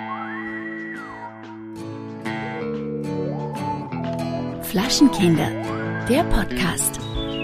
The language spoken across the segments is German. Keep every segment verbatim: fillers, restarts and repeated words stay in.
Flaschenkinder, der Podcast.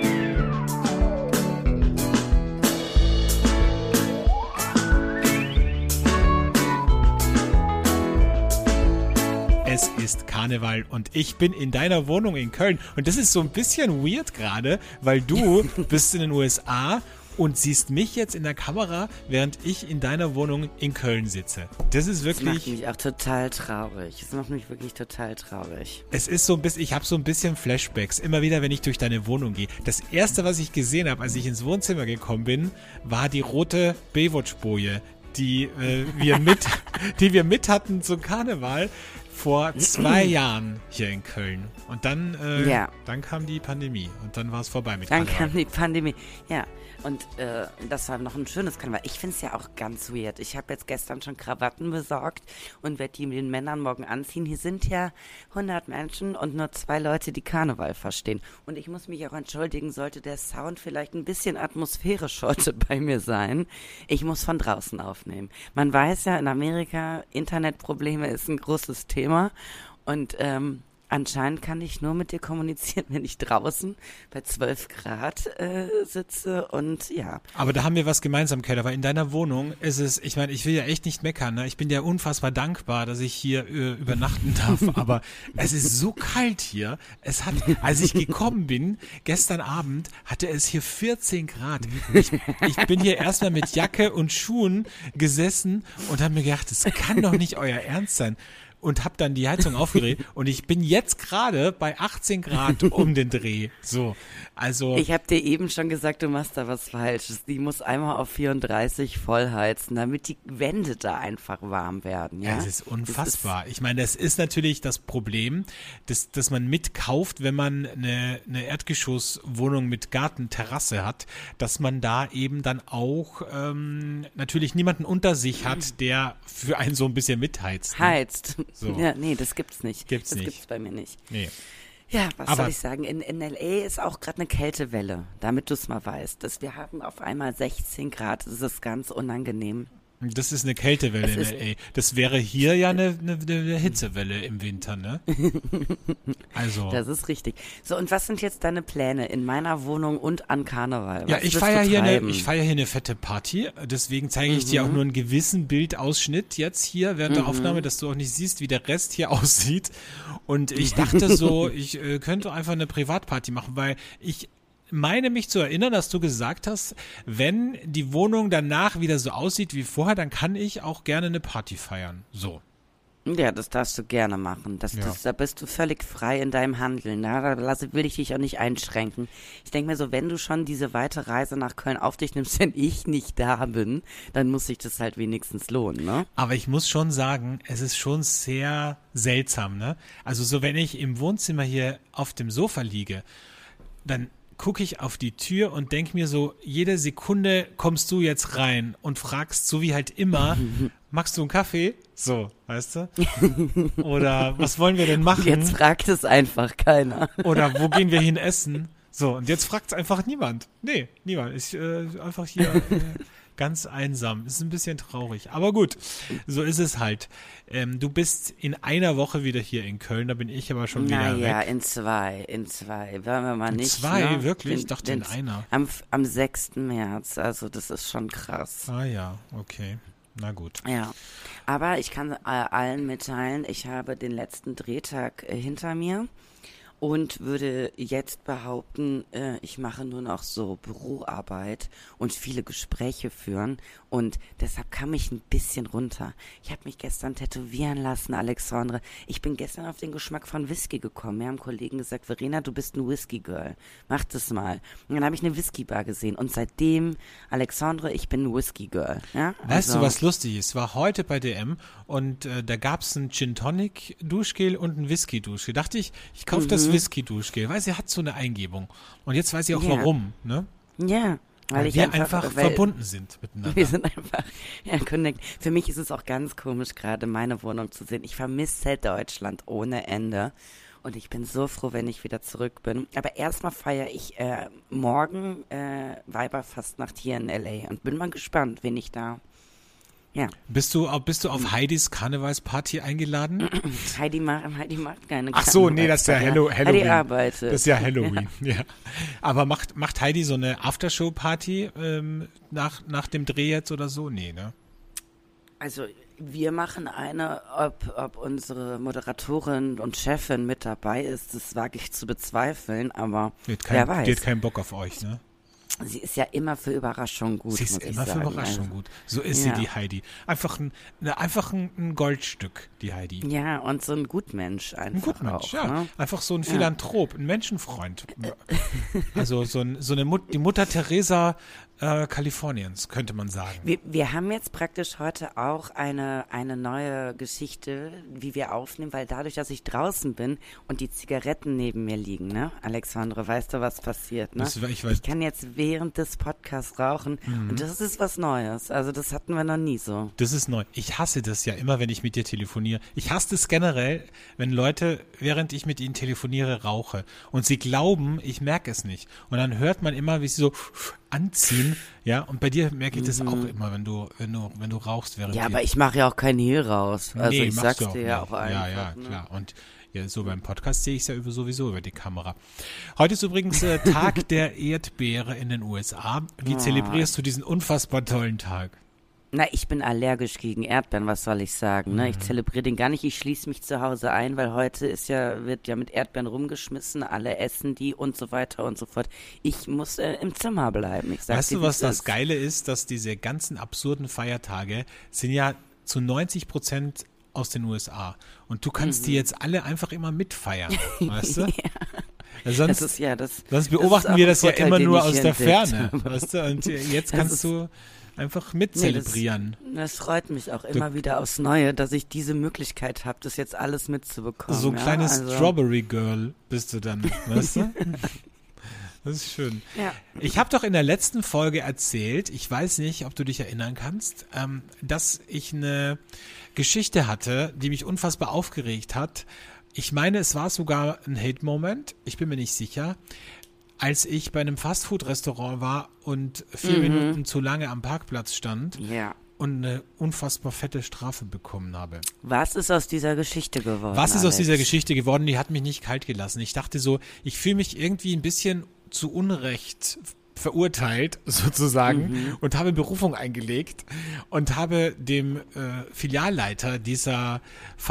Es ist Karneval und ich bin in deiner Wohnung in Köln. Und das ist so ein bisschen weird gerade, weil du bist in den U S A und siehst mich jetzt in der Kamera, während ich in deiner Wohnung in Köln sitze. Das ist wirklich... Das macht mich auch total traurig. Das macht mich wirklich total traurig. Es ist so ein bisschen, ich habe so ein bisschen Flashbacks, immer wieder, wenn ich durch deine Wohnung gehe. Das erste, was ich gesehen habe, als ich ins Wohnzimmer gekommen bin, war die rote Baywatch-Boje, die äh, wir mit, die wir mit hatten zum Karneval vor zwei Jahren hier in Köln. Und dann, äh, ja. dann kam die Pandemie und dann war es vorbei mit Dann Karneval. kam die Pandemie, ja. Und äh, das war noch ein schönes Karneval. Ich finde es ja auch ganz weird. Ich habe jetzt gestern schon Krawatten besorgt und werde die mit den Männern morgen anziehen. Hier sind ja hundert Menschen und nur zwei Leute, die Karneval verstehen. Und ich muss mich auch entschuldigen, sollte der Sound vielleicht ein bisschen atmosphärisch heute bei mir sein. Ich muss von draußen aufnehmen. Man weiß ja, in Amerika, Internetprobleme ist ein großes Thema. Und ähm, anscheinend kann ich nur mit dir kommunizieren, wenn ich draußen bei zwölf Grad äh, sitze und ja. Aber da haben wir was gemeinsam, Keller, weil in deiner Wohnung ist es, ich meine, ich will ja echt nicht meckern, ne? Ich bin dir unfassbar dankbar, dass ich hier äh, übernachten darf, aber es ist so kalt hier. Es hat, als ich gekommen bin, gestern Abend, hatte es hier vierzehn Grad. Ich, ich bin hier erstmal mit Jacke und Schuhen gesessen und habe mir gedacht, das kann doch nicht euer Ernst sein. Und hab dann die Heizung aufgedreht und ich bin jetzt gerade bei achtzehn Grad um den Dreh. So, also. Ich habe dir eben schon gesagt, du machst da was Falsches. Die muss einmal auf vierunddreißig voll heizen, damit die Wände da einfach warm werden. Ja, ja, es ist unfassbar. Ist ich meine, das ist natürlich das Problem, dass, dass man mitkauft, wenn man eine, eine Erdgeschosswohnung mit Gartenterrasse hat, dass man da eben dann auch ähm, natürlich niemanden unter sich hat, der für einen so ein bisschen mitheizt. Ne? Heizt. So. Ja, nee, das gibt's nicht. Gibt's das nicht. gibt's bei mir nicht. Nee. Ja, was Aber soll ich sagen? In, in L A ist auch gerade eine Kältewelle, damit du es mal weißt. Dass wir haben auf einmal sechzehn Grad, das ist ganz unangenehm. Das ist eine Kältewelle Das in ist- L A. Das wäre hier ja eine, eine, eine Hitzewelle im Winter, ne? Also. Das ist richtig. So, und was sind jetzt deine Pläne in meiner Wohnung und an Karneval? Ja, Was ich wirst feiere du hier eine, treiben? ich feiere hier eine fette Party, deswegen zeige ich Mhm. dir auch nur einen gewissen Bildausschnitt jetzt hier während der Mhm. Aufnahme, dass du auch nicht siehst, wie der Rest hier aussieht. Und ich dachte so, ich äh, könnte einfach eine Privatparty machen, weil ich meine mich zu erinnern, dass du gesagt hast, wenn die Wohnung danach wieder so aussieht wie vorher, dann kann ich auch gerne eine Party feiern. So. Ja, das darfst du gerne machen. Das, Ja. das, da bist du völlig frei in deinem Handeln. Ja? Da lasse, will ich dich auch nicht einschränken. Ich denke mir so, wenn du schon diese weite Reise nach Köln auf dich nimmst, wenn ich nicht da bin, dann muss sich das halt wenigstens lohnen, ne? Aber ich muss schon sagen, es ist schon sehr seltsam, ne? Also so, wenn ich im Wohnzimmer hier auf dem Sofa liege, dann gucke ich auf die Tür und denke mir so, jede Sekunde kommst du jetzt rein und fragst, so wie halt immer, magst du einen Kaffee? So, weißt du? Oder was wollen wir denn machen? Jetzt fragt es einfach keiner. Oder wo gehen wir hin essen? So, und jetzt fragt es einfach niemand. Nee, niemand. Ist äh, einfach hier äh, ganz einsam. Ist ein bisschen traurig. Aber gut, so ist es halt. Ähm, du bist in einer Woche wieder hier in Köln, da bin ich aber schon wieder Naja, weg. in zwei, in zwei. Wollen wir mal nicht. Zwei? Ne? Wirklich? Ich Den- dachte in den- einer. Am, am sechsten März, also das ist schon krass. Ah ja, okay. Na gut. Ja, aber ich kann äh, allen mitteilen, ich habe den letzten Drehtag äh, hinter mir und würde jetzt behaupten, äh, ich mache nur noch so Büroarbeit und viele Gespräche führen und deshalb kam ich ein bisschen runter. Ich habe mich gestern tätowieren lassen, Alexandre. Ich bin gestern auf den Geschmack von Whisky gekommen. Mir haben Kollegen gesagt, Verena, du bist ein Whisky-Girl. Mach das mal. Und dann habe ich eine Whisky-Bar gesehen und seitdem, Alexandre, ich bin ein Whisky-Girl. Ja? Weißt Also- du, was lustig ist? War heute bei D M und äh, da gab es ein Gin Tonic Duschgel und ein Whisky Duschgel. Dachte ich, ich kaufe das Whisky Duschgel, weil sie hat so eine Eingebung. Und jetzt weiß ich auch Ja. warum, ne? Ja, weil, Weil ich wir einfach, einfach weil verbunden sind miteinander. Wir sind einfach, ja, connect. Für mich ist es auch ganz komisch, gerade meine Wohnung zu sehen. Ich vermisse Deutschland ohne Ende. Und ich bin so froh, wenn ich wieder zurück bin. Aber erstmal feiere ich äh, morgen äh, Weiberfastnacht hier in L A und bin mal gespannt, wen ich da Ja. Bist du, bist du auf Heidis Karnevalsparty eingeladen? Heidi macht, Heidi macht keine Ach so, nee, das ist ja Hallo, Halloween. Heidi arbeitet. Das ist ja Halloween, ja. ja. Aber macht, macht Heidi so eine Aftershow-Party ähm, nach, nach dem Dreh jetzt oder so? Nee, ne? Also wir machen eine, ob, ob unsere Moderatorin und Chefin mit dabei ist, das wage ich zu bezweifeln, aber die hat kein, wer weiß. Die hat keinen Bock auf euch, ne? Sie ist ja immer für Überraschungen gut, Sie ist muss ich immer sagen. für Überraschungen also. gut. So ist Ja. sie, die Heidi. Einfach ein, ne, einfach ein, ein Goldstück, die Heidi. Ja, und so ein Gutmensch einfach Ein Gutmensch, auch, ja. ne? Einfach so ein Philanthrop, ein Menschenfreund. Also so, ein, so eine Mut, die Mutter Teresa äh, Kaliforniens, könnte man sagen. Wir, wir haben jetzt praktisch heute auch eine, eine neue Geschichte, wie wir aufnehmen, weil dadurch, dass ich draußen bin und die Zigaretten neben mir liegen, ne, Alexandre, weißt du, was passiert, ne? Das, ich, weiß, ich kann jetzt während des Podcasts rauchen Mhm. und das ist was Neues. Also das hatten wir noch nie so. das ist neu. Ich hasse das ja immer, wenn ich mit dir telefoniere. Ich hasse das generell, wenn Leute, während ich mit ihnen telefoniere, rauche. Und sie glauben, ich merke es nicht. Und dann hört man immer, wie sie so anziehen. Ja, und bei dir merke ich das Mhm. auch immer, wenn du, wenn du, wenn du rauchst, während Ja, wir- aber ich mache ja auch kein Hehl raus. Also Nee, ich machst sag's du dir ja nicht. auch einfach. Ja, ja, ne? klar. Und ja, so beim Podcast sehe ich es ja über, sowieso über die Kamera. Heute ist übrigens äh, Tag der Erdbeere in den U S A. Wie Ah. zelebrierst du diesen unfassbar tollen Tag? Na, ich bin allergisch gegen Erdbeeren, was soll ich sagen, ne? Ich Mhm. zelebriere den gar nicht, ich schließe mich zu Hause ein, weil heute ist ja, wird ja mit Erdbeeren rumgeschmissen, alle essen die und so weiter und so fort. Ich muss äh, im Zimmer bleiben, ich sag Weißt dir, du, wie was es das ist. Geile ist, dass diese ganzen absurden Feiertage sind ja zu neunzig Prozent aus den U S A. Und du kannst Mhm. die jetzt alle einfach immer mitfeiern, weißt du? Das Sonst, ist ja das. sonst das beobachten ist auch wir ein das ja Vorteil, immer den nur ich aus der entdeckt Ferne, habe. weißt du? Und jetzt Das kannst ist- du einfach Nee, das- mitzelebrieren. Das freut mich auch immer wieder aufs Neue, dass ich diese Möglichkeit habe, das jetzt alles mitzubekommen. So ein ja? kleines also, Strawberry Girl bist du dann, weißt du? Das ist schön. Ja. Ich habe doch in der letzten Folge erzählt, ich weiß nicht, ob du dich erinnern kannst, ähm, dass ich eine Geschichte hatte, die mich unfassbar aufgeregt hat. Ich meine, es war sogar ein Hate-Moment, ich bin mir nicht sicher, als ich bei einem Fastfood-Restaurant war und vier Mhm. Minuten zu lange am Parkplatz stand Ja. und eine unfassbar fette Strafe bekommen habe. Was ist aus dieser Geschichte geworden? Was ist aus Alex? dieser Geschichte geworden? Die hat mich nicht kalt gelassen. Ich dachte so, ich fühle mich irgendwie ein bisschen zu Unrecht verurteilt, sozusagen, und habe Berufung eingelegt und habe dem äh, Filialleiter dieser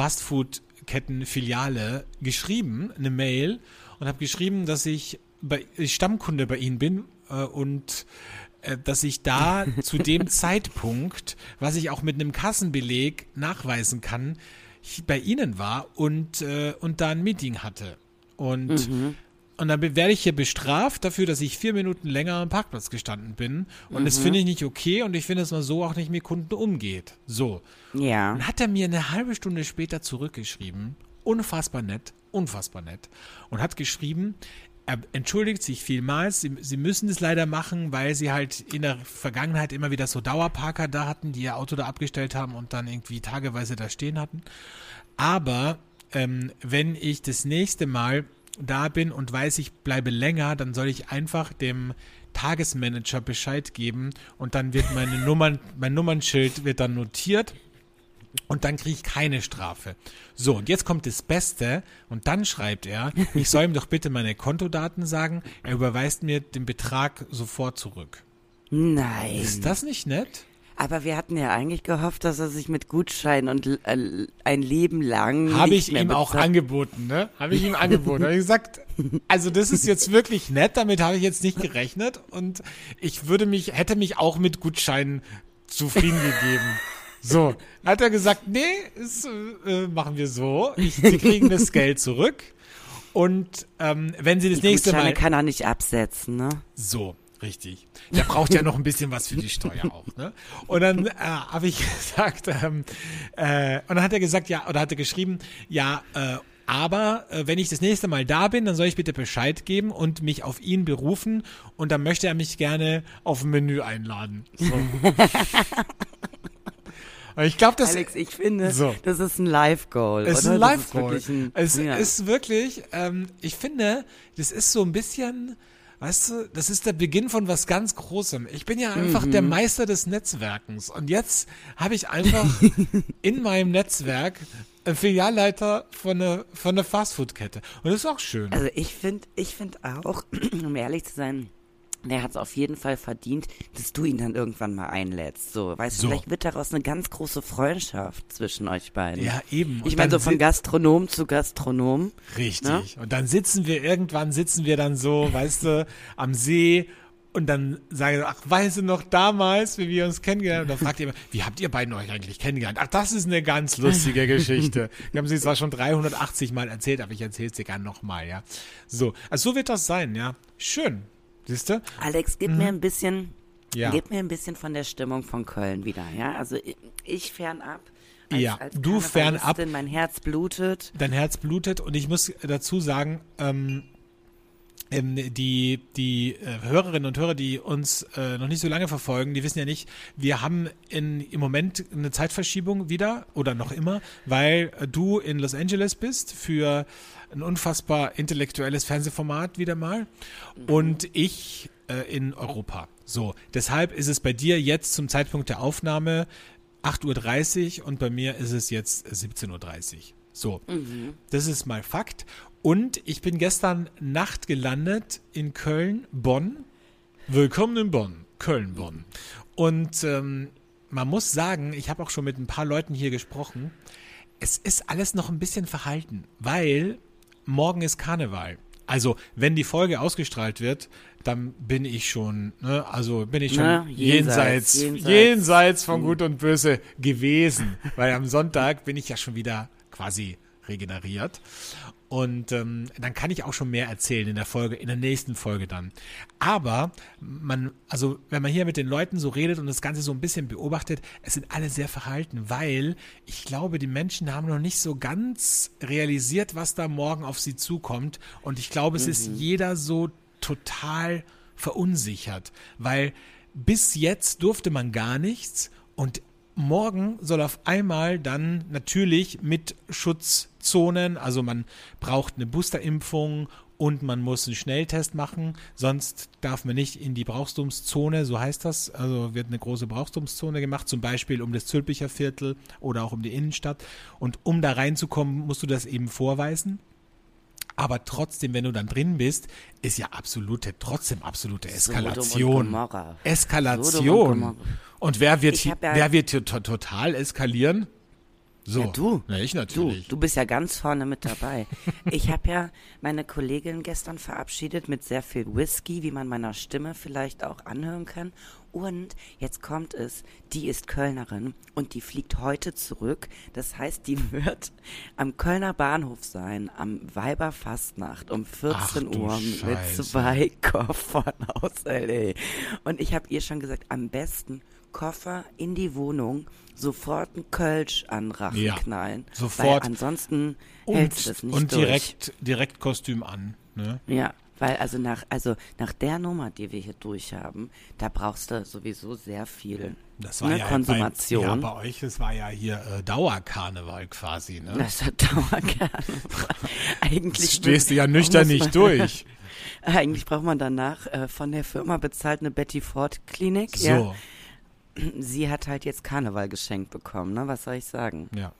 Fastfood-Ketten-Filiale geschrieben, eine Mail, und habe geschrieben, dass ich bei, Stammkunde bei Ihnen bin äh, und äh, dass ich da zu dem Zeitpunkt, was ich auch mit einem Kassenbeleg nachweisen kann, ich bei Ihnen war und, äh, und da ein Meeting hatte. Und, und dann be- werde ich hier bestraft dafür, dass ich vier Minuten länger am Parkplatz gestanden bin. Und das finde ich nicht okay und ich finde, dass man so auch nicht mit Kunden umgeht. So. Ja. Dann hat er mir eine halbe Stunde später zurückgeschrieben, unfassbar nett, unfassbar nett, und hat geschrieben, er entschuldigt sich vielmals, sie, sie müssen es leider machen, weil sie halt in der Vergangenheit immer wieder so Dauerparker da hatten, die ihr Auto da abgestellt haben und dann irgendwie tageweise da stehen hatten. Aber ähm, wenn ich das nächste Mal da bin und weiß, ich bleibe länger, dann soll ich einfach dem Tagesmanager Bescheid geben und dann wird meine Nummern, mein Nummernschild wird dann notiert. Und dann kriege ich keine Strafe. So, und jetzt kommt das Beste. Und dann schreibt er, ich soll ihm doch bitte meine Kontodaten sagen. Er überweist mir den Betrag sofort zurück. Nein. Ist das nicht nett? Aber wir hatten ja eigentlich gehofft, dass er sich mit Gutscheinen und äh, ein Leben lang. Habe nicht ich mehr ihm auch bezahlt- angeboten, ne? Habe ich ihm angeboten. Habe ich gesagt, also das ist jetzt wirklich nett, damit habe ich jetzt nicht gerechnet. Und ich würde mich, hätte mich auch mit Gutscheinen zufrieden gegeben. So, hat er gesagt, nee, ist, äh, machen wir so. Ich, Sie kriegen das Geld zurück. Und ähm, wenn Sie das Die nächste Gutscheine Mal... kann er nicht absetzen, ne? So, richtig. Der braucht ja noch ein bisschen was für die Steuer auch, ne? Und dann äh, habe ich gesagt, ähm, äh, und dann hat er gesagt, ja, oder hat er geschrieben, ja, äh, aber äh, wenn ich das nächste Mal da bin, dann soll ich bitte Bescheid geben und mich auf ihn berufen und dann möchte er mich gerne auf ein Menü einladen. So. Und ich glaube, das Alex, ich finde, So. das ist ein Live-Goal. Es ist oder? ein Das Live-Goal. wirklich ein- Es ja. ist wirklich, ähm, ich finde, das ist so ein bisschen weißt du, das ist der Beginn von was ganz Großem. Ich bin ja einfach mhm. der Meister des Netzwerkens und jetzt habe ich einfach in meinem Netzwerk einen Filialleiter von einer, von einer Fastfood-Kette und das ist auch schön. Also ich finde, ich finde auch, um ehrlich zu sein, der hat es auf jeden Fall verdient, dass du ihn dann irgendwann mal einlädst. So, weißt so. du, vielleicht wird daraus eine ganz große Freundschaft zwischen euch beiden. Ja, eben. Ich meine, so von Gastronom zu Gastronom. Richtig. Ne? Und dann sitzen wir, irgendwann sitzen wir dann so, weißt du, am See und dann sagen wir, ach, weißt du noch damals, wie wir uns kennengelernt haben? Und dann fragt ihr immer, wie habt ihr beiden euch eigentlich kennengelernt? Ach, das ist eine ganz lustige Geschichte. Wir haben sie zwar schon dreihundertachtzig Mal erzählt, aber ich erzähle es dir gerne nochmal, ja. So, also so wird das sein, ja. Schön. Siehste? Alex, gib mhm. mir ein bisschen, ja. gib mir ein bisschen von der Stimmung von Köln wieder, ja? Also ich, ich fernab. Als, ja, als du fernab. Mein Herz blutet. Dein Herz blutet und ich muss dazu sagen, ähm, ähm, die, die äh, Hörerinnen und Hörer, die uns äh, noch nicht so lange verfolgen, die wissen ja nicht, wir haben in, im Moment eine Zeitverschiebung wieder oder noch immer, weil äh, du in Los Angeles bist für ein unfassbar intellektuelles Fernsehformat wieder mal und ich äh, in Europa. So, deshalb ist es bei dir jetzt zum Zeitpunkt der Aufnahme acht Uhr dreißig und bei mir ist es jetzt siebzehn Uhr dreißig. So, mhm. das ist mal Fakt. Und ich bin gestern Nacht gelandet in Köln, Bonn. Willkommen in Bonn, Köln, Bonn. Und ähm, man muss sagen, ich habe auch schon mit ein paar Leuten hier gesprochen, es ist alles noch ein bisschen verhalten, weil morgen ist Karneval. Also, wenn die Folge ausgestrahlt wird, dann bin ich schon, ne, also bin ich schon Na, jenseits, jenseits, jenseits, jenseits, jenseits von Gut und Böse gewesen. Weil am Sonntag bin ich ja schon wieder quasi regeneriert. Und ähm, dann kann ich auch schon mehr erzählen in der Folge, in der nächsten Folge dann. Aber man, also wenn man hier mit den Leuten so redet und das Ganze so ein bisschen beobachtet, es sind alle sehr verhalten, weil ich glaube, die Menschen haben noch nicht so ganz realisiert, was da morgen auf sie zukommt. Und ich glaube, es mhm. ist jeder so total verunsichert, weil bis jetzt durfte man gar nichts und morgen soll auf einmal dann natürlich mit Schutzzonen, also man braucht eine Boosterimpfung und man muss einen Schnelltest machen, sonst darf man nicht in die Brauchtumszone, so heißt das, also wird eine große Brauchtumszone gemacht, zum Beispiel um das Zülpicher Viertel oder auch um die Innenstadt und um da reinzukommen, musst du das eben vorweisen. Aber trotzdem, wenn du dann drin bist, ist ja absolute, trotzdem absolute Eskalation. Eskalation. Und, und wer wird, ja, wer wird t- t- total eskalieren? So. Ja, du. Ja, ich natürlich. Du, du bist ja ganz vorne mit dabei. Ich habe ja meine Kollegin gestern verabschiedet mit sehr viel Whisky, wie man meiner Stimme vielleicht auch anhören kann. Und jetzt kommt es, die ist Kölnerin und die fliegt heute zurück. Das heißt, die wird am Kölner Bahnhof sein, am Weiberfastnacht um vierzehn Uhr mit zwei Koffern aus L A. Und ich habe ihr schon gesagt, am besten Koffer in die Wohnung, sofort einen Kölsch an Rachen ja, knallen. Sofort. Weil ansonsten und, hältst du es nicht und durch. direkt, direkt Kostüm an. Ne? Ja. Weil also nach, also nach der Nummer, die wir hier durchhaben, da brauchst du sowieso sehr viel das war ne, ja Konsumation. Bei, ja, bei euch, das war ja hier äh, Dauerkarneval quasi. Ne? Das ist Dauerkarneval. Eigentlich das stehst du ja nüchtern nicht durch. Eigentlich braucht man danach äh, von der Firma bezahlt eine Betty Ford Klinik. So. Ja. Sie hat halt jetzt Karneval geschenkt bekommen, ne? Was soll ich sagen? Ja.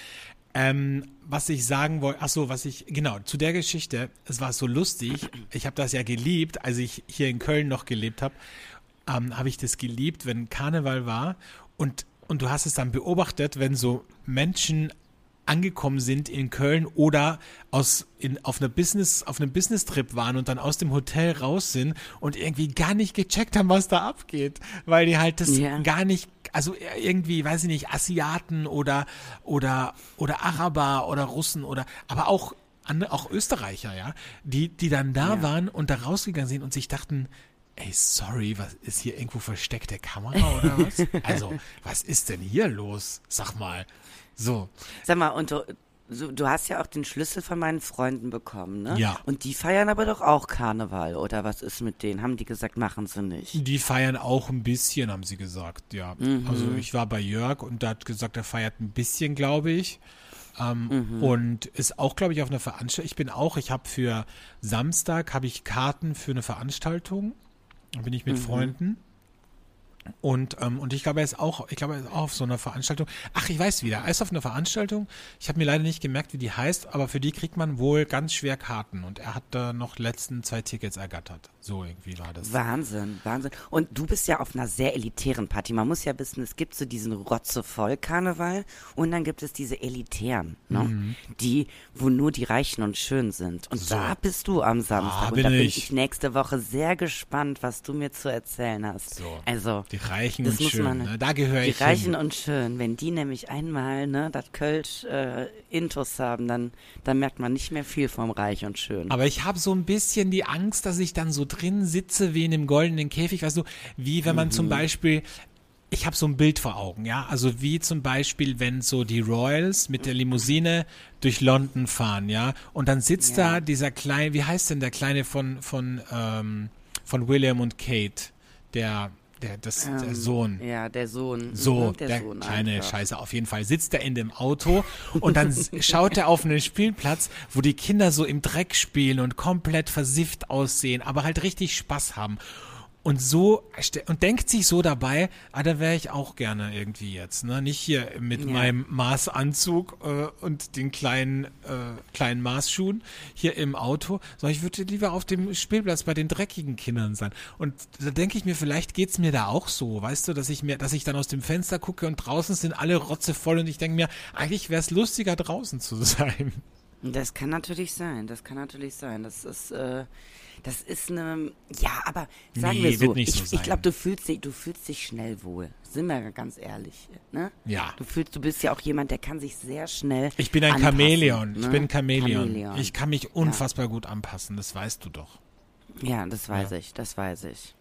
Ähm, was ich sagen wollte, ach so, was ich, genau, zu der Geschichte, es war so lustig, ich habe das ja geliebt, als ich hier in Köln noch gelebt habe, ähm, habe ich das geliebt, wenn Karneval war und, und du hast es dann beobachtet, wenn so Menschen angekommen sind in Köln oder aus in, auf einer Business auf einem Business-Trip waren und dann aus dem Hotel raus sind und irgendwie gar nicht gecheckt haben, was da abgeht, weil die halt das ja. gar nicht, also irgendwie, weiß ich nicht, Asiaten oder oder oder Araber oder Russen oder aber auch andere, auch Österreicher, ja, die die dann da ja. waren und da rausgegangen sind und sich dachten, ey, sorry, was ist hier irgendwo versteckte Kamera oder was? Also, was ist denn hier los? Sag mal. So. Sag mal, und du, du, du hast ja auch den Schlüssel von meinen Freunden bekommen, ne? Ja. Und die feiern aber doch auch Karneval, oder was ist mit denen? Haben die gesagt, machen sie nicht? Die feiern auch ein bisschen, haben sie gesagt, ja. Mhm. Also ich war bei Jörg und der hat gesagt, er feiert ein bisschen, glaube ich. Ähm, mhm. Und ist auch, glaube ich, auf einer Veranstaltung. Ich bin auch, ich habe für Samstag, habe ich Karten für eine Veranstaltung. Da bin ich mit mhm. Freunden. Und, ähm, und ich glaube, er ist auch, ich glaube, er ist auch auf so einer Veranstaltung. Ach, ich weiß wieder, er ist auf einer Veranstaltung. Ich habe mir leider nicht gemerkt, wie die heißt, aber für die kriegt man wohl ganz schwer Karten. Und er hat da noch letzten zwei Tickets ergattert. So irgendwie war das. Wahnsinn, Wahnsinn. Und du bist ja auf einer sehr elitären Party. Man muss ja wissen, es gibt so diesen Rotzevoll-Karneval und dann gibt es diese elitären, ne? Mhm. Die, wo nur die Reichen und Schön sind. Und so. Da bist du am Samstag. Ah, und bin da bin ich. ich nächste Woche sehr gespannt, was du mir zu erzählen hast. So. Also. Die Reichen und Schön, man, ne? Da gehöre ich Die Reichen hin. und Schön, wenn die nämlich einmal ne, das Kölsch äh, Intus haben, dann, dann merkt man nicht mehr viel vom Reich und Schön. Aber ich habe so ein bisschen die Angst, dass ich dann so drin sitze wie in einem goldenen Käfig, weißt du, wie wenn man mhm. zum Beispiel, ich habe so ein Bild vor Augen, ja, also wie zum Beispiel, wenn so die Royals mit der Limousine durch London fahren, ja, und dann sitzt ja. da dieser kleine, wie heißt denn der Kleine von, von, ähm, von William und Kate, der... Der, das, ähm, der Sohn. Ja, der Sohn. So, mhm, der, der Sohn kleine einfach. Scheiße. Auf jeden Fall sitzt er in dem Auto und dann schaut er auf einen Spielplatz, wo die Kinder so im Dreck spielen und komplett versifft aussehen, aber halt richtig Spaß haben. Und so, und denkt sich so dabei, ah, da wäre ich auch gerne irgendwie jetzt, ne? Nicht hier mit ja. meinem Maßanzug äh, und den kleinen, äh, kleinen Maßschuhen hier im Auto, sondern ich würde lieber auf dem Spielplatz bei den dreckigen Kindern sein. Und da denke ich mir, vielleicht geht's mir da auch so, weißt du, dass ich mir, dass ich dann aus dem Fenster gucke und draußen sind alle rotzevoll und ich denke mir, eigentlich wäre es lustiger, draußen zu sein. Das kann natürlich sein, das kann natürlich sein. Das ist, äh, das ist eine, ja, aber sagen nee, wir so, wird nicht ich, so ich glaube, du fühlst dich, du fühlst dich schnell wohl. Sind wir ganz ehrlich, ne? Ja. Du fühlst, du bist ja auch jemand, der kann sich sehr schnell Ich bin ein anpassen, Chamäleon, ne? ich bin ein Chamäleon. Chamäleon. Ich kann mich unfassbar ja. gut anpassen, das weißt du doch. Ja, das weiß ja. ich, das weiß ich.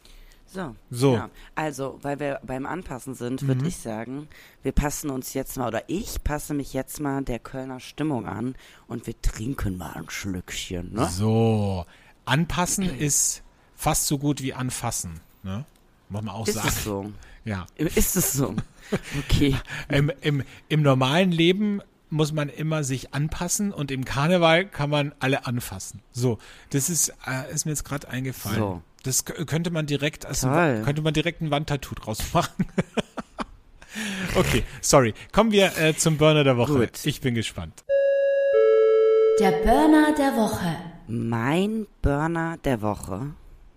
So, so. Ja. Also, weil wir beim Anpassen sind, würde mhm. ich sagen, wir passen uns jetzt mal, oder ich passe mich jetzt mal der Kölner Stimmung an und wir trinken mal ein Schlückchen, ne? So, anpassen ist fast so gut wie anfassen, ne? Muss man auch ist sagen. Ist es so? Ja. Ist es so? Okay. Im, im, Im normalen Leben muss man immer sich anpassen und im Karneval kann man alle anfassen. So, das ist, äh, ist mir jetzt gerade eingefallen. So. Das k- könnte man direkt, also könnte man direkt ein Wandtattoo draus machen. Okay, sorry. Kommen wir äh, zum Burner der Woche. Gut. Ich bin gespannt. Der Burner der Woche. Mein Burner der Woche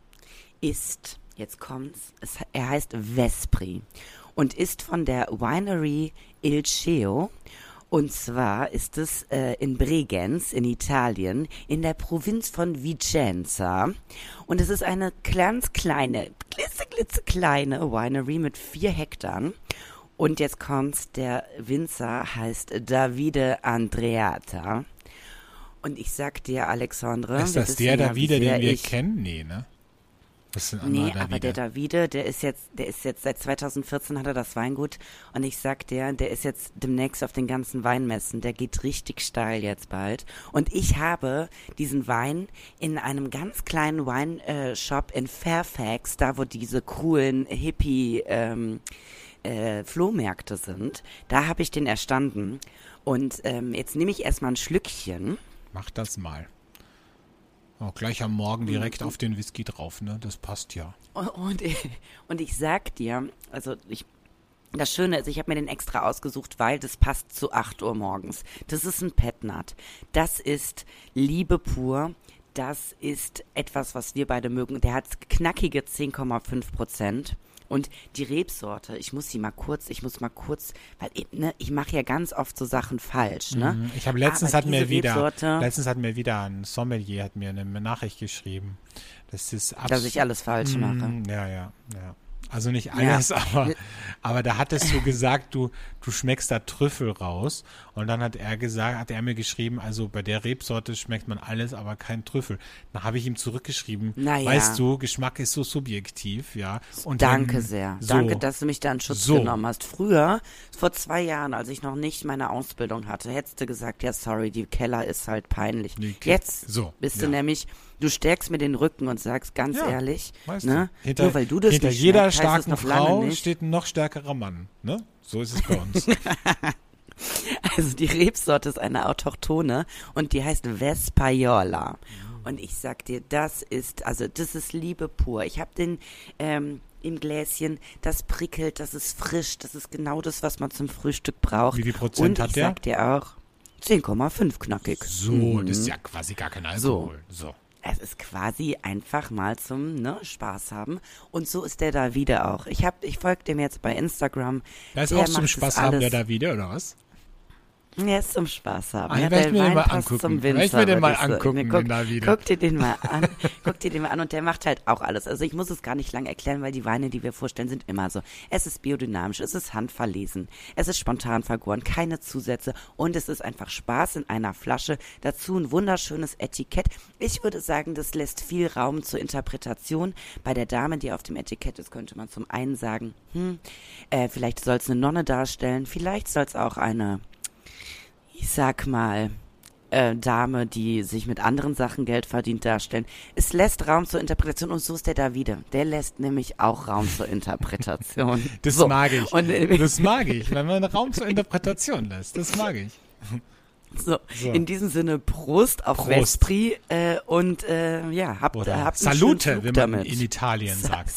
ist, jetzt kommt's, es, er heißt Vespri und ist von der Winery Il Ceo. Und zwar ist es äh, in Bregenz in Italien, in der Provinz von Vicenza. Und es ist eine ganz kleine, klitzeklitzekleine Winery mit vier Hektar. Und jetzt kommt's, der Winzer heißt Davide Andreata. Und ich sag dir, Alexandre, ist das der Davide, den wir kennen? Nee, ne? Das ist ein nee, Davide. aber der Davide, der ist jetzt, der ist jetzt seit zweitausendvierzehn hat er das Weingut und ich sag dir, der ist jetzt demnächst auf den ganzen Weinmessen, der geht richtig steil jetzt bald. Und ich habe diesen Wein in einem ganz kleinen Weinshop in Fairfax, da wo diese coolen Hippie ähm, äh, Flohmärkte sind, da habe ich den erstanden. Und ähm, jetzt nehme ich erstmal ein Schlückchen. Mach das mal. Auch gleich am Morgen direkt auf den Whisky drauf, ne? Das passt ja. Und, und, und ich sag dir, also ich, das Schöne ist, ich habe mir den extra ausgesucht, weil das passt zu acht Uhr morgens. Das ist ein Petnat. Das ist Liebe pur. Das ist etwas, was wir beide mögen. Der hat knackige zehn Komma fünf Prozent. Und die Rebsorte, ich muss sie mal kurz, ich muss mal kurz, weil ich, ne, ich mache ja ganz oft so Sachen falsch, ne? Ich habe letztens hat mir wieder, Rebsorte, letztens hat mir wieder ein Sommelier hat mir eine Nachricht geschrieben, das ist abs- dass ich alles falsch mm, mache. Ja, ja, ja. Also nicht alles, ja. aber, aber da hattest du gesagt, du, du schmeckst da Trüffel raus. Und dann hat er gesagt, hat er mir geschrieben, also bei der Rebsorte schmeckt man alles, aber kein Trüffel. Dann habe ich ihm zurückgeschrieben, naja. weißt du, Geschmack ist so subjektiv, ja. Und Danke dann, sehr. So, Danke, dass du mich da in Schutz so. genommen hast. Früher, vor zwei Jahren, als ich noch nicht meine Ausbildung hatte, hättest du gesagt, ja sorry, die Keller ist halt peinlich. Die Ke- Jetzt so, bist ja. du nämlich, du stärkst mir den Rücken und sagst ganz Ja, ehrlich, weißt ne? du, hinter, nur weil du das hinter nicht jeder schmeckt, heißt es starken noch lange Frau nicht. steht ein noch stärkerer Mann, ne? So ist es bei uns. Also die Rebsorte ist eine autochthone und die heißt Vespaiola. Und ich sag dir, das ist, also das ist Liebe pur. Ich habe den ähm, im Gläschen, das prickelt, das ist frisch, das ist genau das, was man zum Frühstück braucht. Wie viel Prozent und hat der? Und ich sag dir auch, zehn Komma fünf knackig. So, mhm. das ist ja quasi gar kein Alkohol. So. so. Es ist quasi einfach mal zum ne, Spaß haben. Und so ist der da wieder auch. Ich hab, ich folge dem jetzt bei Instagram. Da ist der auch zum Spaß haben der da wieder, oder was? Ja, ist zum Spaß haben. Ah, ja, der der mir Wein mal passt angucken. zum Winzer. Ich will den mal so. angucken, ne, guck, den da wieder. Guck dir den mal an. Guck dir den mal an und der macht halt auch alles. Also ich muss es gar nicht lange erklären, weil die Weine, die wir vorstellen, sind immer so. Es ist biodynamisch, es ist handverlesen, es ist spontan vergoren, keine Zusätze und es ist einfach Spaß in einer Flasche. Dazu ein wunderschönes Etikett. Ich würde sagen, das lässt viel Raum zur Interpretation. Bei der Dame, die auf dem Etikett ist, könnte man zum einen sagen, hm, äh, vielleicht soll es eine Nonne darstellen, vielleicht soll es auch eine ich sag mal, äh, Dame, die sich mit anderen Sachen Geld verdient, darstellen. Es lässt Raum zur Interpretation und so ist der Davide. Der lässt nämlich auch Raum zur Interpretation. Das so. mag ich. Und, äh, das mag ich, wenn man Raum zur Interpretation lässt. Das mag ich. So, so. In diesem Sinne Prost auf Prost. Vespri äh, und äh, ja, habt, Oder habt einen Salute, schönen Flug wenn man damit. in Italien sagt.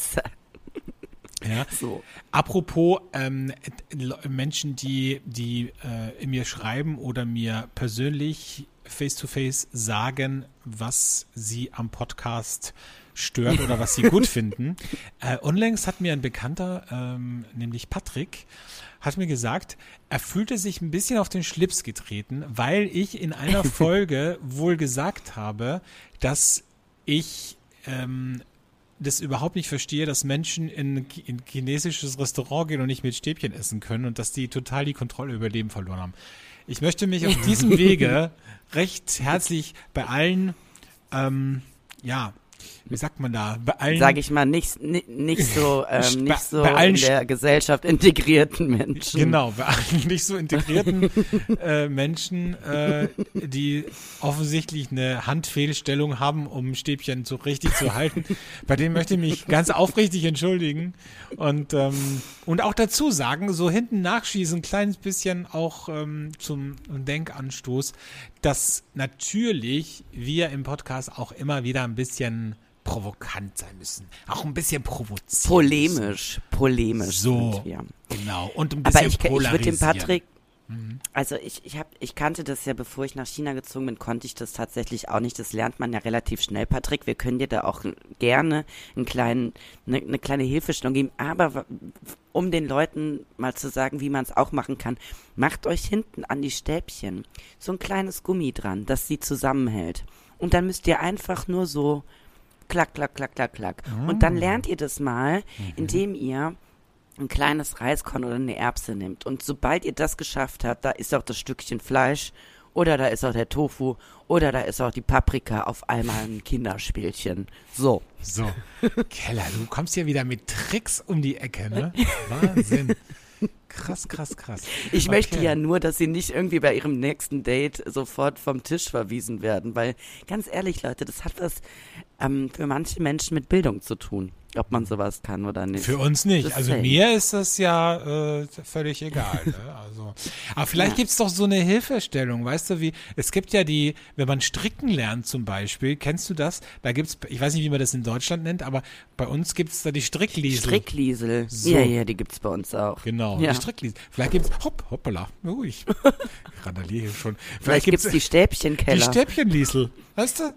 Ja. So. Apropos ähm, Menschen, die, die äh, mir schreiben oder mir persönlich face-to-face sagen, was sie am Podcast stört oder was sie gut finden. Äh, unlängst hat mir ein Bekannter, ähm, nämlich Patrick, hat mir gesagt, er fühlte sich ein bisschen auf den Schlips getreten, weil ich in einer Folge wohl gesagt habe, dass ich ähm, das überhaupt nicht verstehe, dass Menschen in ein chinesisches Restaurant gehen und nicht mit Stäbchen essen können und dass die total die Kontrolle über ihr Leben verloren haben. Ich möchte mich auf diesem Wege recht herzlich bei allen, ähm, ja, wie sagt man da, bei allen, sage ich mal, nicht, nicht, nicht so, ähm, nicht so bei allen in der Gesellschaft integrierten Menschen. Genau, bei allen nicht so integrierten äh, Menschen, äh, die offensichtlich eine Handfehlstellung haben, um Stäbchen so richtig zu halten. Bei denen möchte ich mich ganz aufrichtig entschuldigen und ähm, und auch dazu sagen, so hinten nachschießen, ein kleines bisschen auch ähm, zum Denkanstoß, dass natürlich wir im Podcast auch immer wieder ein bisschen provokant sein müssen. Auch ein bisschen provozieren. Polemisch, polemisch. So, sind wir. genau. Und ein bisschen Aber ich, ich würde dem polarisieren. Patrick, also ich, ich, hab, ich kannte das ja, bevor ich nach China gezogen bin, konnte ich das tatsächlich auch nicht. Das lernt man ja relativ schnell, Patrick. Wir können dir da auch gerne einen kleinen, eine, eine kleine Hilfestellung geben. Aber um den Leuten mal zu sagen, wie man es auch machen kann, macht euch hinten an die Stäbchen so ein kleines Gummi dran, das sie zusammenhält. Und dann müsst ihr einfach nur so klack, klack, klack, klack, klack. Mm. Und dann lernt ihr das mal, Mhm. indem ihr ein kleines Reiskorn oder eine Erbse nimmt. Und sobald ihr das geschafft habt, da ist auch das Stückchen Fleisch oder da ist auch der Tofu oder da ist auch die Paprika auf einmal ein Kinderspielchen. So. So, Keller, du kommst ja wieder mit Tricks um die Ecke, ne? Wahnsinn. Krass, krass, krass. Ich Okay. möchte ja nur, dass sie nicht irgendwie bei ihrem nächsten Date sofort vom Tisch verwiesen werden, weil ganz ehrlich, Leute, das hat was ähm, für manche Menschen mit Bildung zu tun, ob man sowas kann oder nicht. Für uns nicht. Just Also saying. mir ist das ja äh, völlig egal. Ne? Also, aber vielleicht Ja. gibt's doch so eine Hilfestellung, weißt du, wie, es gibt ja die, wenn man stricken lernt zum Beispiel, kennst du das? Da gibt's, ich weiß nicht, wie man das in Deutschland nennt, aber bei uns gibt's da die Strickliesel. Strickliesel. So. Ja, ja, die gibt's bei uns auch. Genau, Ja. die Strickliesel. Vielleicht gibt's, hopp, hoppala, oh, ich randaliere hier schon. Vielleicht gibt's die die Stäbchenkeller. Stäbchenliesel, weißt du?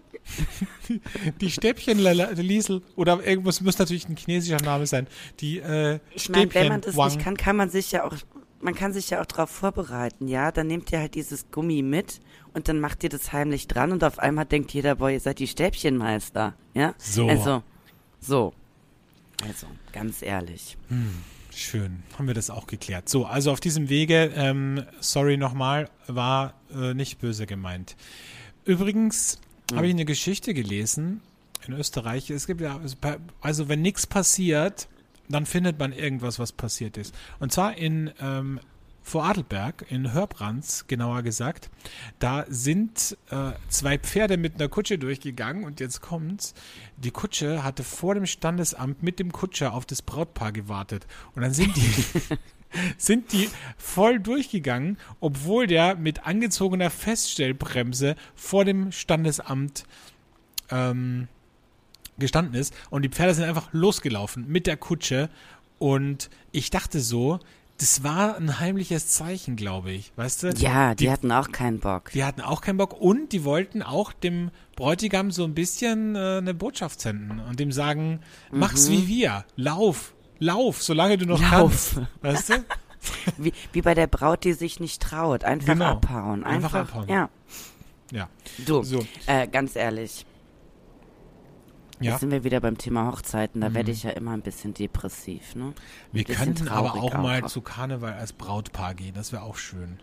Die Stäbchenliesel oder irgendwas muss natürlich ein chinesischer Name sein. Die äh, Ich meine, wenn man das Stäbchenwang. nicht kann, kann man sich ja auch, man kann sich ja auch darauf vorbereiten, ja. Dann nehmt ihr halt dieses Gummi mit und dann macht ihr das heimlich dran und auf einmal denkt jeder, boah, ihr seid die Stäbchenmeister, ja. So. Also, so. Also, ganz ehrlich. Schön, haben wir das auch geklärt. So, also auf diesem Wege, ähm, sorry nochmal, war äh, nicht böse gemeint. Übrigens Mhm. habe ich eine Geschichte gelesen in Österreich. Es gibt ja, also wenn nichts passiert, dann findet man irgendwas, was passiert ist. Und zwar in ähm, Vorarlberg, in Hörbrands genauer gesagt, da sind äh, zwei Pferde mit einer Kutsche durchgegangen und jetzt kommt's. Die Kutsche hatte vor dem Standesamt mit dem Kutscher auf das Brautpaar gewartet und dann sind die sind die voll durchgegangen, obwohl der mit angezogener Feststellbremse vor dem Standesamt ähm, gestanden ist. Und die Pferde sind einfach losgelaufen mit der Kutsche. Und ich dachte so, das war ein heimliches Zeichen, glaube ich, weißt du? Ja, die, die hatten auch keinen Bock. Die hatten auch keinen Bock und die wollten auch dem Bräutigam so ein bisschen äh, eine Botschaft senden und dem sagen, mach's mhm. wie wir, lauf, lauf, solange du noch lauf. kannst, weißt du? Wie, wie bei der Braut, die sich nicht traut, einfach genau. abhauen. Einfach, einfach abhauen. Ja. Ja. Du, so. äh, ganz ehrlich, ja. Jetzt sind wir wieder beim Thema Hochzeiten, da mhm. werde ich ja immer ein bisschen depressiv, ne? Wir könnten aber auch, auch mal zu Karneval als Brautpaar gehen, das wäre auch schön.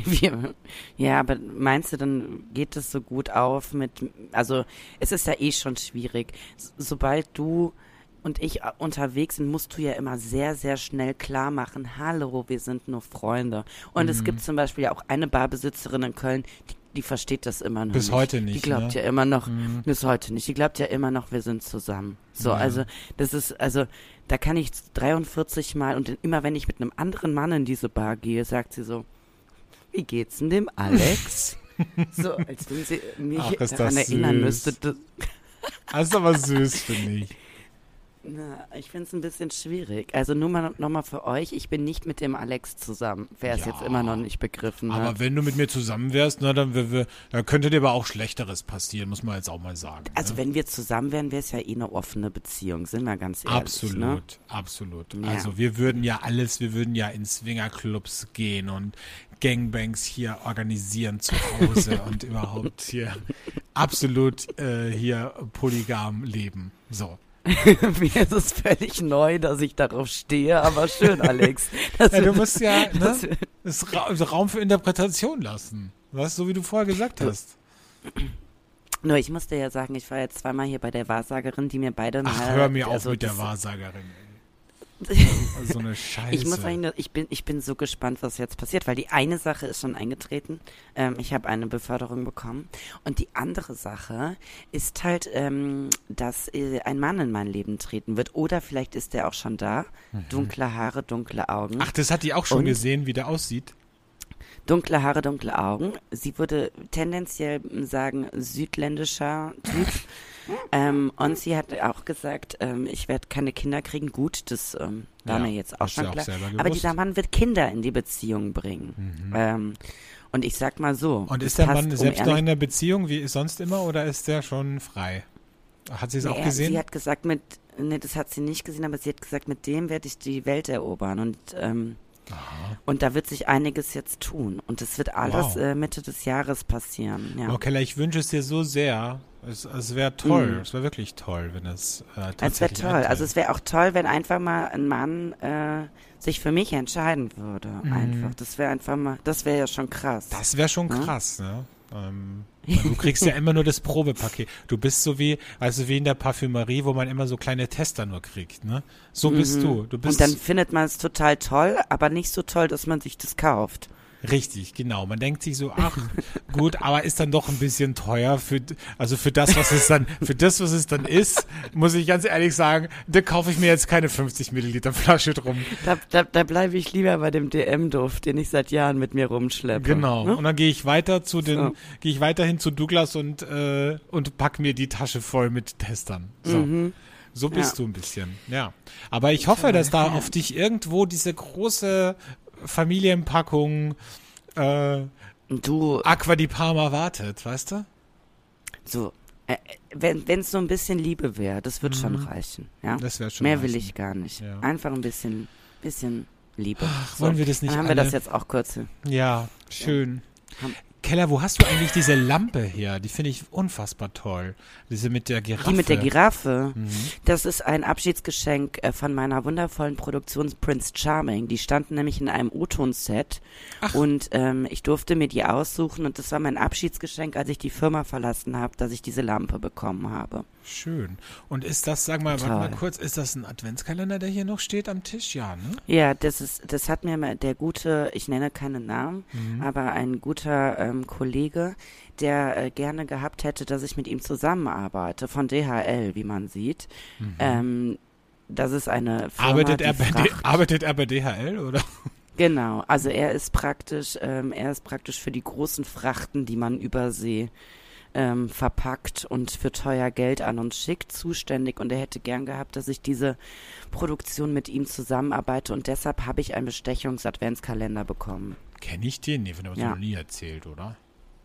Ja, aber meinst du, dann geht es so gut auf mit, also es ist ja eh schon schwierig. Sobald du und ich unterwegs sind, musst du ja immer sehr, sehr schnell klar machen, hallo, wir sind nur Freunde. Und mhm. es gibt zum Beispiel ja auch eine Barbesitzerin in Köln, die Die versteht das immer noch bis nicht. Bis heute nicht. Die glaubt ne? ja immer noch, mhm. bis heute nicht. Die glaubt ja immer noch, wir sind zusammen. So, ja. also, das ist, also, da kann ich dreiundvierzig Mal und immer wenn ich mit einem anderen Mann in diese Bar gehe, sagt sie so, wie geht's denn dem Alex? So, als wenn sie mich Ach, daran erinnern müsste. Das, das ist aber süß, finde ich. Na, ich finde es ein bisschen schwierig. Also nur mal nochmal für euch, ich bin nicht mit dem Alex zusammen, wer es ja, jetzt immer noch nicht begriffen aber hat. wenn du mit mir zusammen wärst, na, dann, wir, wir, dann könnte dir aber auch Schlechteres passieren, muss man jetzt auch mal sagen. Also ne? wenn wir zusammen wären, wäre es ja eh eine offene Beziehung, sind wir ganz ehrlich. Absolut, ne? absolut. Ja. Also wir würden ja alles, wir würden ja in Swingerclubs gehen und Gangbangs hier organisieren zu Hause und überhaupt hier absolut äh, hier polygam leben. So. Mir ist es völlig neu, dass ich darauf stehe, aber schön, Alex. Ja, du musst ja ne, das Ra- also Raum für Interpretation lassen. Was, so wie du vorher gesagt hast. Nur, ich musste ja sagen, ich war jetzt zweimal hier bei der Wahrsagerin, die mir beide mal... Ach, hör mir auf also mit der das- Wahrsagerin. So eine Scheiße. Ich muss sagen, ich bin, ich bin so gespannt, was jetzt passiert, weil die eine Sache ist schon eingetreten. Ähm, ich habe eine Beförderung bekommen. Und die andere Sache ist halt, ähm, dass äh, ein Mann in mein Leben treten wird. Oder vielleicht ist der auch schon da. Mhm. Dunkle Haare, dunkle Augen. Ach, das hat die auch schon Und gesehen, wie der aussieht? Dunkle Haare, dunkle Augen. Sie würde tendenziell sagen, südländischer Typ. ähm, und sie hat auch gesagt, ähm, ich werde keine Kinder kriegen. Gut, das ähm, war Ja, mir jetzt auch hast schon du ja auch klar. selber Aber gewusst. dieser Mann wird Kinder in die Beziehung bringen. Mhm. Ähm, und ich sag mal so. Und es ist der passt, Mann um selbst noch ehrlich- in der Beziehung, wie sonst immer, oder ist der schon frei? Hat sie es auch Nee, gesehen? Sie hat gesagt, mit, nee, das hat sie nicht gesehen, aber sie hat gesagt, mit dem werde ich die Welt erobern. Und ähm, Aha. Und da wird sich einiges jetzt tun. Und das wird alles Wow. äh, Mitte des Jahres passieren. Ja. Oh, Keller, ich wünsche es dir so sehr. Es, es wäre toll. Mhm. Es wäre wirklich toll, wenn es äh, Es wäre tatsächlich toll. eintritt. Also es wäre auch toll, wenn einfach mal ein Mann äh, sich für mich entscheiden würde. Mhm. Einfach. Das wäre einfach mal, das wäre ja schon krass. Das wäre schon Ja? krass, ne? Ähm, weil du kriegst ja immer nur das Probepaket. Du bist so wie, also wie in der Parfümerie, wo man immer so kleine Tester nur kriegt, ne? So bist Mhm. du. Du bist Und dann findet man es total toll, aber nicht so toll, dass man sich das kauft. richtig, genau. Man denkt sich so, ach, gut, aber ist dann doch ein bisschen teuer für, also für das, was es dann, für das, was es dann ist, muss ich ganz ehrlich sagen, da kaufe ich mir jetzt keine fünfzig Milliliter Flasche drum. Da, da, da bleibe ich lieber bei dem D M-Duft, den ich seit Jahren mit mir rumschleppe. Genau. Ne? Und dann gehe ich weiter zu den, So. gehe ich weiterhin zu Douglas und, äh, und pack mir die Tasche voll mit Testern. So. Mhm. So bist Ja. du ein bisschen, ja. Aber ich hoffe, dass da auf dich irgendwo diese große Familienpackung äh, Du, Aqua di Parma wartet, weißt du? so, äh, wenn es so ein bisschen Liebe wäre, das wird schon Mhm. reichen. Ja? Das wäre schon Mehr reichen. will ich gar nicht. Ja. Einfach ein bisschen, bisschen Liebe. Ach, wollen wir das nicht Dann haben alle? wir das jetzt auch kurz. Ja, schön. Haben- Keller, wo hast du eigentlich diese Lampe her? Die finde ich unfassbar toll. Diese mit der Giraffe. Die mit der Giraffe, Mhm. das ist ein Abschiedsgeschenk äh, von meiner wundervollen Produktion Prince Charming. Die standen nämlich in einem O-Ton-Set Ach. und ähm, ich durfte mir die aussuchen und das war mein Abschiedsgeschenk, als ich die Firma verlassen habe, dass ich diese Lampe bekommen habe. Schön. Und ist das, sag mal, warte Toll. mal kurz, ist das ein Adventskalender, der hier noch steht am Tisch? Ja, ne? Ja, das ist, das hat mir mal der gute, ich nenne keinen Namen, Mhm. aber ein guter ähm, Kollege, der äh, gerne gehabt hätte, dass ich mit ihm zusammenarbeite, von D H L, wie man sieht. Mhm. Ähm, das ist eine Firma, Arbeitet die er, bei D, Fracht- arbeitet er bei D H L, oder? Genau, also er ist praktisch, ähm, er ist praktisch für die großen Frachten, die man über See ähm, verpackt und für teuer Geld an uns schickt, zuständig. Und er hätte gern gehabt, dass ich diese Produktion mit ihm zusammenarbeite. Und deshalb habe ich einen Bestechungs-Adventskalender bekommen. Kenne ich den? Nee, von dem hast du Ja. noch nie erzählt, oder?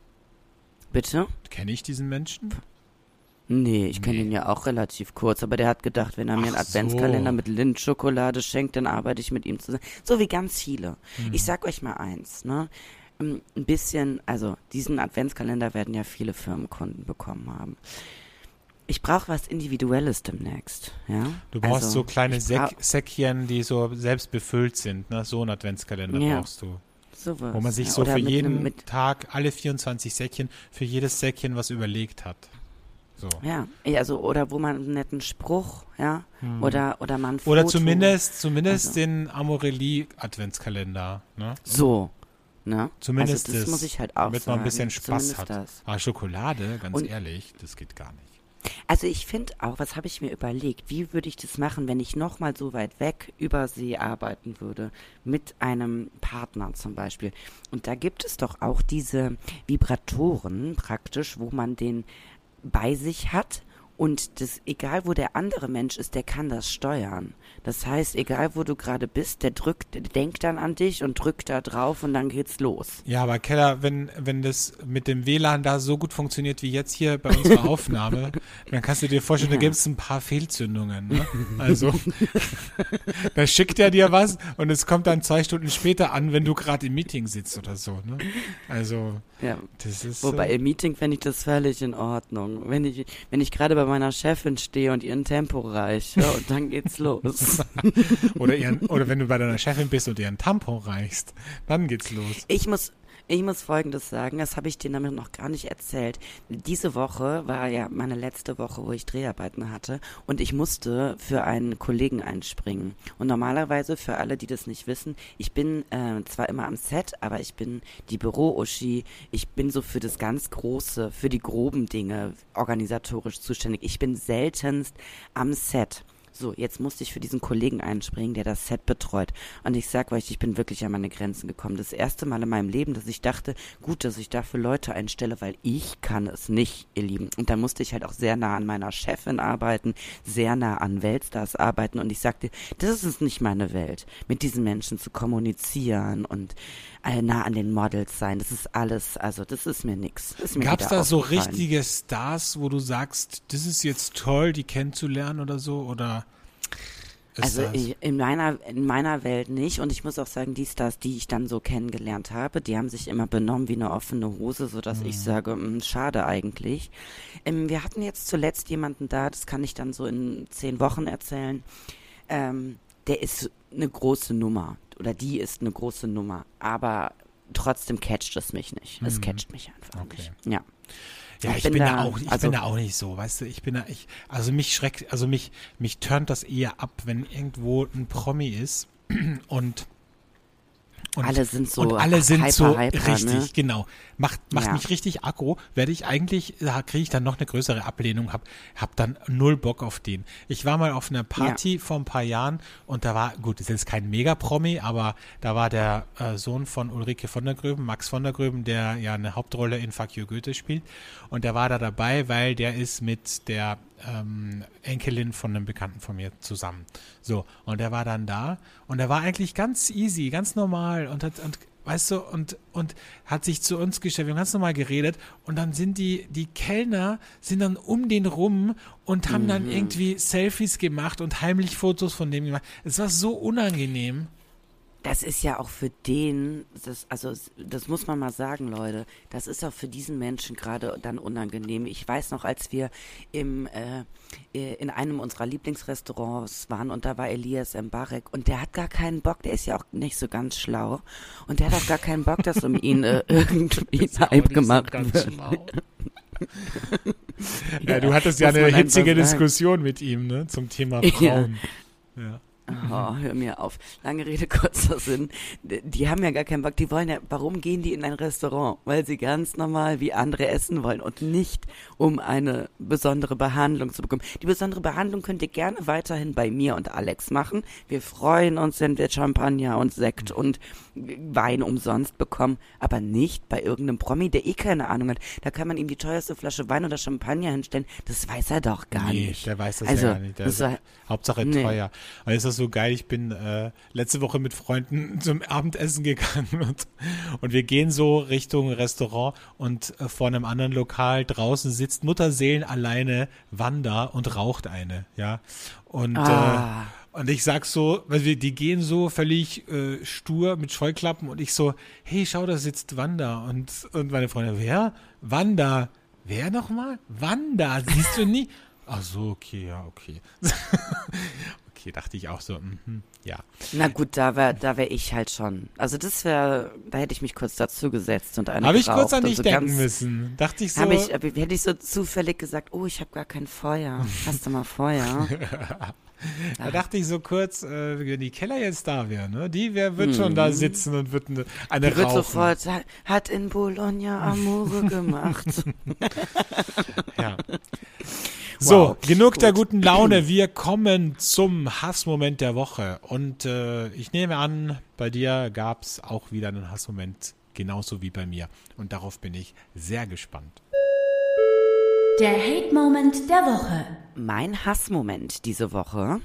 Bitte? Kenne ich diesen Menschen? Nee, ich kenne Nee. ihn ja auch relativ kurz, aber der hat gedacht, wenn er mir einen Ach Adventskalender so. mit Lindschokolade schenkt, dann arbeite ich mit ihm zusammen. So wie ganz viele. Hm. Ich sag euch mal eins, ne? Ein bisschen, also diesen Adventskalender werden ja viele Firmenkunden bekommen haben. Ich brauche was Individuelles demnächst, ja? Du brauchst also, so kleine ich brauch- Säck, Säckchen, die so selbst befüllt sind, ne? So einen Adventskalender Ja. brauchst du. sowas, Wo man sich ja. so Oder für mit jeden nem- mit, Tag alle vierundzwanzig Säckchen, für jedes Säckchen was überlegt hat. So. Ja, ja, also oder wo man einen netten Spruch, ja, Hm. oder oder man ein Foto. Oder zumindest, zumindest Also. den Amorelli-Adventskalender, ne? so, ne? Zumindest also das das, muss ich halt auch damit sagen. man ein bisschen Spaß Zumindest hat. Das. Aber Schokolade, ganz Und- ehrlich, das geht gar nicht. Also ich finde auch, was habe ich mir überlegt, wie würde ich das machen, wenn ich nochmal so weit weg über See arbeiten würde, mit einem Partner zum Beispiel. Und da gibt es doch auch diese Vibratoren praktisch, wo man den bei sich hat und das, egal wo der andere Mensch ist, der kann das steuern. Das heißt, egal wo du gerade bist, der drückt, der denkt dann an dich und drückt da drauf und dann geht's los. Ja, aber Keller, wenn, wenn das mit dem W L A N da so gut funktioniert wie jetzt hier bei unserer Aufnahme, dann kannst du dir vorstellen, Ja. da gibt es ein paar Fehlzündungen. Ne? Also, da schickt er dir was und es kommt dann zwei Stunden später an, wenn du gerade im Meeting sitzt oder so. Ne? Also, Ja. das ist. Wobei äh, im Meeting fände ich das völlig in Ordnung. Wenn ich, wenn ich gerade bei meiner Chefin stehe und ihren Tempo reiche und dann geht's los. oder, ihren, oder wenn du bei deiner Chefin bist und ihren Tampon reichst, dann geht's los. Ich muss, ich muss Folgendes sagen, das habe ich dir damit noch gar nicht erzählt. Diese Woche war ja meine letzte Woche, wo ich Dreharbeiten hatte und ich musste für einen Kollegen einspringen. Und normalerweise, für alle, die das nicht wissen, ich bin äh, zwar immer am Set, aber ich bin die Büro-Uschi, ich bin so für das ganz Große, für die groben Dinge organisatorisch zuständig. Ich bin seltenst am Set. So, jetzt musste ich für diesen Kollegen einspringen, der das Set betreut. Und ich sag euch, ich bin wirklich an meine Grenzen gekommen. Das erste Mal in meinem Leben, dass ich dachte, gut, dass ich dafür Leute einstelle, weil ich kann es nicht, ihr Lieben. Und da musste ich halt auch sehr nah an meiner Chefin arbeiten, sehr nah an Weltstars arbeiten. Und ich sagte, das ist nicht meine Welt, mit diesen Menschen zu kommunizieren und äh, nah an den Models sein. Das ist alles, also das ist mir nix. Das ist mir Gab es wieder da so aufgefallen. richtige Stars, wo du sagst, das ist jetzt toll, die kennenzulernen oder so? Oder ist Also das? ich, in meiner in meiner Welt nicht und ich muss auch sagen, die Stars, die ich dann so kennengelernt habe, die haben sich immer benommen wie eine offene Hose, sodass ich sage, mh, schade eigentlich. Ähm, wir hatten jetzt zuletzt jemanden da, das kann ich dann so in zehn Wochen erzählen, ähm, der ist eine große Nummer oder die ist eine große Nummer, aber trotzdem catcht es mich nicht. Es Mhm. catcht mich einfach Okay. nicht. Ja. Ja, ich ich bin bin, da- da auch, ich also- bin da auch nicht so, weißt du, ich bin da, ich, also mich schreckt, also mich, mich turnt das eher ab, wenn irgendwo ein Promi ist und, und Alle sind so und alle sind hyper, so hyper, richtig, ne? genau, macht, macht Ja. mich richtig aggro, werde ich eigentlich, da kriege ich dann noch eine größere Ablehnung, hab, hab dann null Bock auf den. Ich war mal auf einer Party vor ein paar Jahren und da war, gut, das ist jetzt kein Mega-Promi, aber da war der äh, Sohn von Ulrike von der Gröben, Max von der Gröben, der ja eine Hauptrolle in Fuck You Goethe spielt und der war da dabei, weil der ist mit der ähm, Enkelin von einem Bekannten von mir zusammen. So, und der war dann da und der war eigentlich ganz easy, ganz normal und hat, und weißt du, und, und hat sich zu uns gestellt, wir haben ganz normal geredet und dann sind die, die Kellner sind dann um den rum und haben dann irgendwie Selfies gemacht und heimlich Fotos von dem gemacht. Es war so unangenehm. Das ist ja auch für den, das, also das muss man mal sagen, Leute, das ist auch für diesen Menschen gerade dann unangenehm. Ich weiß noch, als wir im, äh, in einem unserer Lieblingsrestaurants waren und da war Elias Mbarek und der hat gar keinen Bock, der ist ja auch nicht so ganz schlau und der hat auch gar keinen Bock, dass um ihn äh, irgendwie Hype gemacht wird. Ja, du hattest ja muss eine man hitzige einfach sagen. Diskussion mit ihm, ne, zum Thema Ja. Frauen. Ja. Oh, hör mir auf. Lange Rede, kurzer Sinn. Die haben ja gar keinen Bock. Die wollen ja, warum gehen die in ein Restaurant? Weil sie ganz normal wie andere essen wollen und nicht, um eine besondere Behandlung zu bekommen. Die besondere Behandlung könnt ihr gerne weiterhin bei mir und Alex machen. Wir freuen uns, wenn wir Champagner und Sekt und Wein umsonst bekommen, aber nicht bei irgendeinem Promi, der eh keine Ahnung hat. Da kann man ihm die teuerste Flasche Wein oder Champagner hinstellen. Das weiß er doch gar nee, nicht. der weiß das also, ja gar nicht. Der ist war, Hauptsache nee. teuer. Und ist das so geil, ich bin äh, letzte Woche mit Freunden zum Abendessen gegangen und, und wir gehen so Richtung Restaurant und äh, vor einem anderen Lokal draußen sitzt Mutterseelen alleine Wanda und raucht eine, ja. Und Ah. äh, Und ich sag so, weil wir, die gehen so völlig äh, stur mit Scheuklappen und ich so, hey, schau, da sitzt Wanda. Und, und meine Freundin, wer? Wanda. Wer nochmal? Wanda, siehst du nie? Ach so, okay, ja, okay. Okay, dachte ich auch so, mhm, ja. Na gut, da wäre da wär ich halt schon. Also das wäre, da hätte ich mich kurz dazu gesetzt und eine Habe ich geraucht kurz an und dich so denken ganz, müssen. Dachte ich so. Hab ich, hätte ich so zufällig gesagt, oh, ich habe gar kein Feuer. Hast du mal Feuer? Da dachte ich so kurz, äh, wenn die Keller jetzt da wäre, ne? Die wär, wird schon da sitzen und wird eine, eine Die wird rauchen. sofort, hat, hat in Bologna Amore gemacht. Ja. So, Wow, genug gut. der guten Laune. Wir kommen zum Hassmoment der Woche. Und äh, ich nehme an, bei dir gab es auch wieder einen Hassmoment, genauso wie bei mir. Und darauf bin ich sehr gespannt. Der Hate-Moment der Woche. Mein Hassmoment diese Woche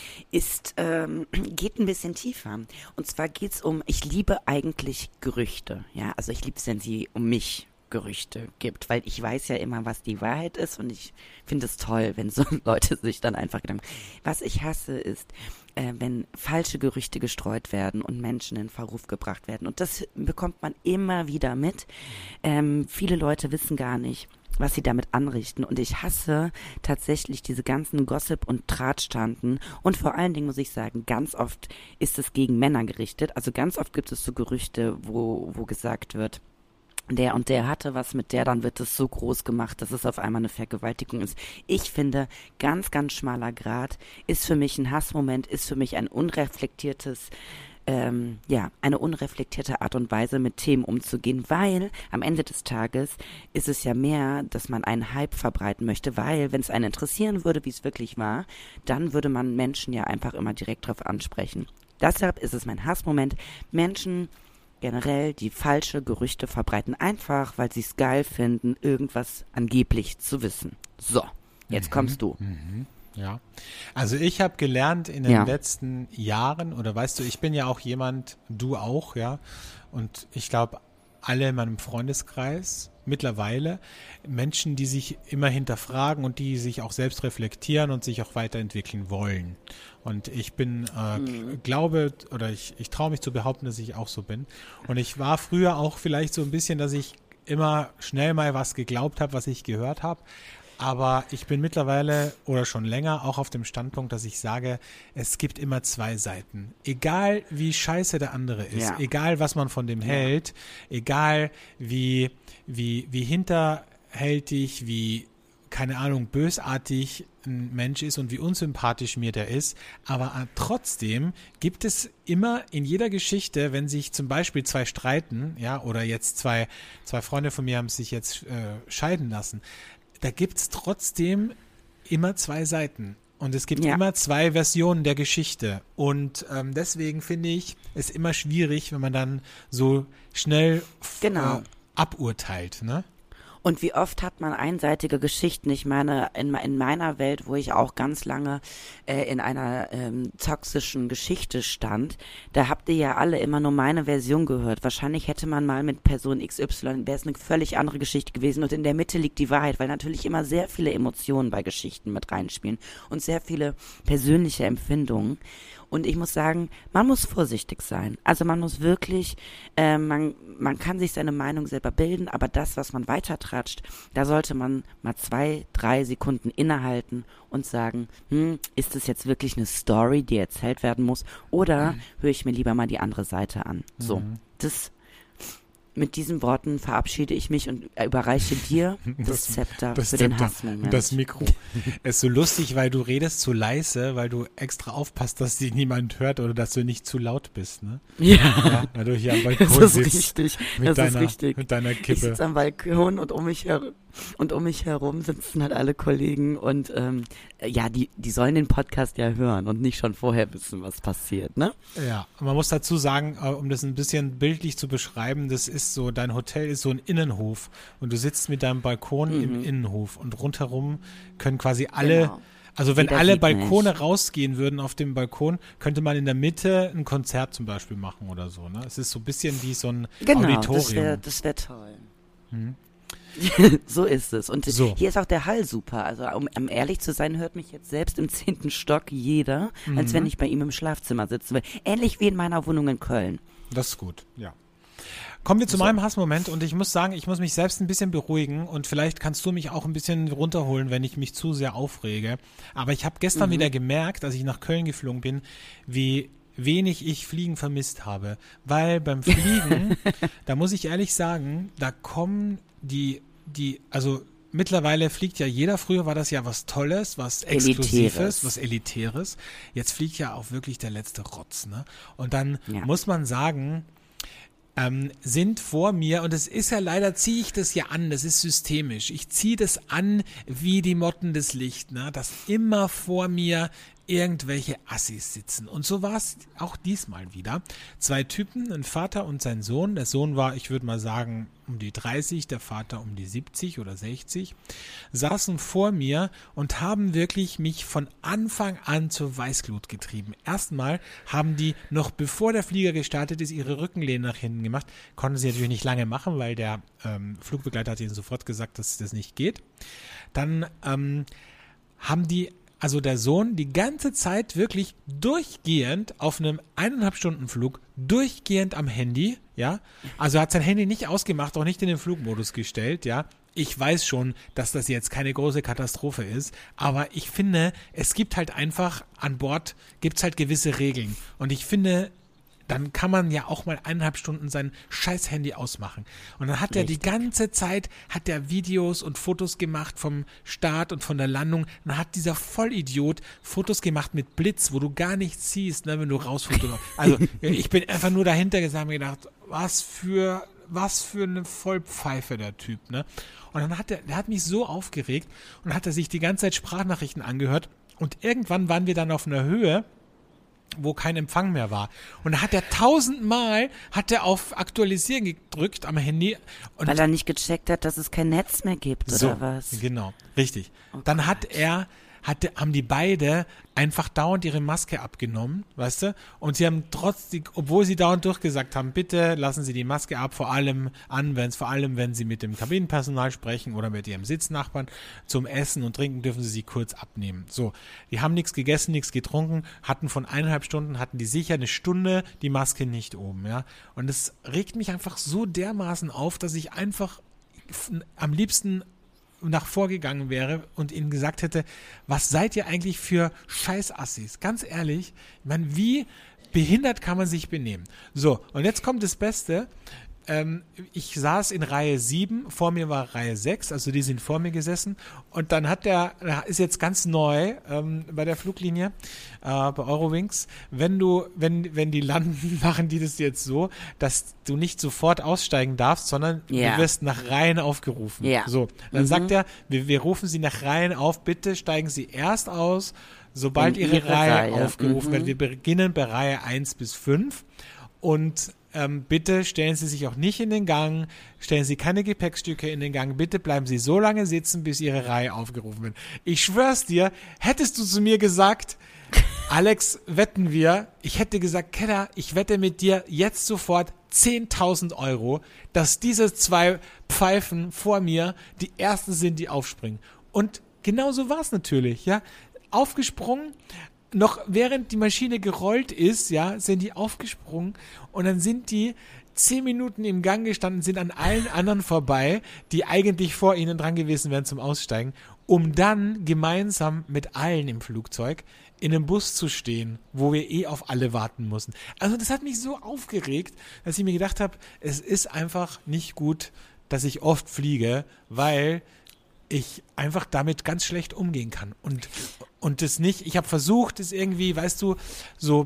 ist, ähm, geht ein bisschen tiefer. Und zwar geht's um, ich liebe eigentlich Gerüchte. Ja, also ich liebe es, wenn sie um mich Gerüchte gibt, weil ich weiß ja immer, was die Wahrheit ist und ich finde es toll, wenn so Leute sich dann einfach Gedanken. Was ich hasse ist, äh, wenn falsche Gerüchte gestreut werden und Menschen in Verruf gebracht werden. Und das bekommt man immer wieder mit. Ähm, viele Leute wissen gar nicht, was sie damit anrichten. Und ich hasse tatsächlich diese ganzen Gossip- und Tratschtanten. Und vor allen Dingen muss ich sagen, ganz oft ist es gegen Männer gerichtet. Also ganz oft gibt es so Gerüchte, wo, wo gesagt wird, der und der hatte was mit der, dann wird es so groß gemacht, dass es auf einmal eine Vergewaltigung ist. Ich finde, ganz, ganz schmaler Grat ist für mich ein Hassmoment, ist für mich ein unreflektiertes, ähm, ja, eine unreflektierte Art und Weise, mit Themen umzugehen, weil am Ende des Tages ist es ja mehr, dass man einen Hype verbreiten möchte, weil, wenn es einen interessieren würde, wie es wirklich war, dann würde man Menschen ja einfach immer direkt darauf ansprechen. Deshalb ist es mein Hassmoment, Menschen generell, die falsche Gerüchte verbreiten, einfach, weil sie es geil finden, irgendwas angeblich zu wissen. So, jetzt Mhm, kommst du. Mhm, ja, also ich habe gelernt in den Ja. letzten Jahren, oder weißt du, ich bin ja auch jemand, du auch, ja, und ich glaube, alle in meinem Freundeskreis mittlerweile Menschen, die sich immer hinterfragen und die sich auch selbst reflektieren und sich auch weiterentwickeln wollen. Und ich bin, äh, mhm. glaube, oder ich, ich traue mich zu behaupten, dass ich auch so bin. Und ich war früher auch vielleicht so ein bisschen, dass ich immer schnell mal was geglaubt habe, was ich gehört habe. Aber ich bin mittlerweile oder schon länger auch auf dem Standpunkt, dass ich sage, es gibt immer zwei Seiten. Egal wie scheiße der andere ist, Ja. egal was man von dem Ja. hält, egal wie, wie, wie hinterhältig, wie, keine Ahnung, bösartig ein Mensch ist und wie unsympathisch mir der ist. Aber äh, trotzdem gibt es immer in jeder Geschichte, wenn sich zum Beispiel zwei streiten, ja, oder jetzt zwei, zwei Freunde von mir haben sich jetzt äh, scheiden lassen, da gibt es trotzdem immer zwei Seiten. Und es gibt Ja. immer zwei Versionen der Geschichte. Und ähm, deswegen finde ich es immer schwierig, wenn man dann so schnell f- Genau. äh, aburteilt, ne? Und wie oft hat man einseitige Geschichten? Ich meine, in, in meiner Welt, wo ich auch ganz lange äh, in einer ähm, toxischen Geschichte stand, da habt ihr ja alle immer nur meine Version gehört. Wahrscheinlich hätte man mal mit Person X Y, wäre es eine völlig andere Geschichte gewesen. Und in der Mitte liegt die Wahrheit, weil natürlich immer sehr viele Emotionen bei Geschichten mit reinspielen und sehr viele persönliche Empfindungen. Und ich muss sagen, man muss vorsichtig sein. Also man muss wirklich, äh, man, man kann sich seine Meinung selber bilden, aber das, was man weitertratscht, da sollte man mal zwei, drei Sekunden innehalten und sagen, hm, ist das jetzt wirklich eine Story, die erzählt werden muss, oder mhm. höre ich mir lieber mal die andere Seite an. So, Mhm. das mit diesen Worten verabschiede ich mich und überreiche dir das, das Zepter das für Zepter, den Hassmoment. Das Mikro. Es ist so lustig, weil du redest zu leise, weil du extra aufpasst, dass dich niemand hört oder dass du nicht zu laut bist, ne? Ja. ja weil du hier am Balkon das ist sitzt. Richtig. Mit das deiner, ist richtig. Mit deiner Kippe. Ich sitze am Balkon und um mich herum und um mich herum sitzen halt alle Kollegen und ähm, ja, die, die sollen den Podcast ja hören und nicht schon vorher wissen, was passiert, ne? Ja, man muss dazu sagen, um das ein bisschen bildlich zu beschreiben, das ist so, dein Hotel ist so ein Innenhof und du sitzt mit deinem Balkon mhm. im Innenhof und rundherum können quasi alle, genau. also wenn Jeder alle Balkone nicht. rausgehen würden auf dem Balkon, könnte man in der Mitte ein Konzert zum Beispiel machen oder so, ne? Es ist so ein bisschen wie so ein genau, Auditorium. Das wäre das wär toll. Hm. So ist es. Und so. Hier ist auch der Hall super. Also um, um ehrlich zu sein, hört mich jetzt selbst im zehnten Stock jeder, mhm. als wenn ich bei ihm im Schlafzimmer sitzen will. Ähnlich wie in meiner Wohnung in Köln. Das ist gut, ja. Kommen wir zu so. meinem Hassmoment und ich muss sagen, ich muss mich selbst ein bisschen beruhigen und vielleicht kannst du mich auch ein bisschen runterholen, wenn ich mich zu sehr aufrege. Aber ich habe gestern mhm. wieder gemerkt, als ich nach Köln geflogen bin, wie wenig ich Fliegen vermisst habe. Weil beim Fliegen, da muss ich ehrlich sagen, da kommen die, die, also mittlerweile fliegt ja jeder, früher war das ja was Tolles, was Exklusives, Elitäres. was Elitäres. Jetzt fliegt ja auch wirklich der letzte Rotz, ne? Und dann ja. muss man sagen, ähm, sind vor mir, und es ist ja leider, ziehe ich das ja an, das ist systemisch, ich ziehe das an wie die Motten des Lichts, ne? Dass immer vor mir irgendwelche Assis sitzen. Und so war es auch diesmal wieder. Zwei Typen, ein Vater und sein Sohn. Der Sohn war, ich würde mal sagen, um die dreißig, der Vater um die siebzig oder sechzig, saßen vor mir und haben wirklich mich von Anfang an zur Weißglut getrieben. Erstmal haben die, noch bevor der Flieger gestartet ist, ihre Rückenlehne nach hinten gemacht. Konnten sie natürlich nicht lange machen, weil der ähm, Flugbegleiter hat ihnen sofort gesagt, dass das nicht geht. Dann ähm, haben die Also der Sohn die ganze Zeit wirklich durchgehend auf einem eineinhalb Stunden Flug, durchgehend am Handy, ja. Also er hat sein Handy nicht ausgemacht, auch nicht in den Flugmodus gestellt, ja. Ich weiß schon, dass das jetzt keine große Katastrophe ist, aber ich finde, es gibt halt einfach an Bord, gibt's halt gewisse Regeln. Und ich finde, dann kann man ja auch mal eineinhalb Stunden sein scheiß Handy ausmachen. Und dann hat er die ganze Zeit, hat er Videos und Fotos gemacht vom Start und von der Landung. Dann hat dieser Vollidiot Fotos gemacht mit Blitz, wo du gar nichts siehst, ne, wenn du rausfotografierst. Also ich bin einfach nur dahinter gesessen und gedacht, was für, was für eine Vollpfeife der Typ, ne? Und dann hat er, der hat mich so aufgeregt und hat er sich die ganze Zeit Sprachnachrichten angehört. Und irgendwann waren wir dann auf einer Höhe, wo kein Empfang mehr war. Und da hat er tausendmal hat er auf Aktualisieren gedrückt am Handy. Und weil er nicht gecheckt hat, dass es kein Netz mehr gibt, so, oder was? Genau, richtig. Oh Dann Gott. hat er, hatte, haben die beide einfach dauernd ihre Maske abgenommen, weißt du? Und sie haben trotzdem, obwohl sie dauernd durchgesagt haben, bitte lassen Sie die Maske ab, vor allem an, wenn vor allem, wenn Sie mit dem Kabinenpersonal sprechen oder mit Ihrem Sitznachbarn, zum Essen und Trinken dürfen Sie sie kurz abnehmen. So, die haben nichts gegessen, nichts getrunken, hatten von eineinhalb Stunden, hatten die sicher eine Stunde die Maske nicht oben, ja? Und es regt mich einfach so dermaßen auf, dass ich einfach am liebsten nach vorgegangen wäre und ihnen gesagt hätte, was seid ihr eigentlich für Scheißassis? Ganz ehrlich, ich meine, wie behindert kann man sich benehmen? So, und jetzt kommt das Beste. Ähm, ich saß in Reihe sieben, vor mir war Reihe sechs, also die sind vor mir gesessen und dann hat der, ist jetzt ganz neu ähm, bei der Fluglinie, äh, bei Eurowings, wenn du, wenn, wenn die landen, machen die das jetzt so, dass du nicht sofort aussteigen darfst, sondern ja. du wirst nach Reihen aufgerufen. Ja. So, dann mhm. sagt er, wir, wir rufen sie nach Reihen auf, bitte steigen Sie erst aus, sobald in ihre, ihre Reihe, Reihe aufgerufen mhm. wird. Wir beginnen bei Reihe eins bis fünf und Ähm, bitte stellen Sie sich auch nicht in den Gang, stellen Sie keine Gepäckstücke in den Gang, bitte bleiben Sie so lange sitzen, bis Ihre Reihe aufgerufen wird. Ich schwör's dir, hättest du zu mir gesagt, Alex, wetten wir, ich hätte gesagt, Keller, ich wette mit dir jetzt sofort zehntausend Euro, dass diese zwei Pfeifen vor mir die ersten sind, die aufspringen. Und genau so war's natürlich, ja. Aufgesprungen, noch während die Maschine gerollt ist, ja, sind die aufgesprungen und dann sind die zehn Minuten im Gang gestanden, sind an allen anderen vorbei, die eigentlich vor ihnen dran gewesen wären zum Aussteigen, um dann gemeinsam mit allen im Flugzeug in einem Bus zu stehen, wo wir eh auf alle warten mussten. Also das hat mich so aufgeregt, dass ich mir gedacht habe, es ist einfach nicht gut, dass ich oft fliege, weil ich einfach damit ganz schlecht umgehen kann. Und, und das nicht, ich habe versucht, es irgendwie, weißt du, so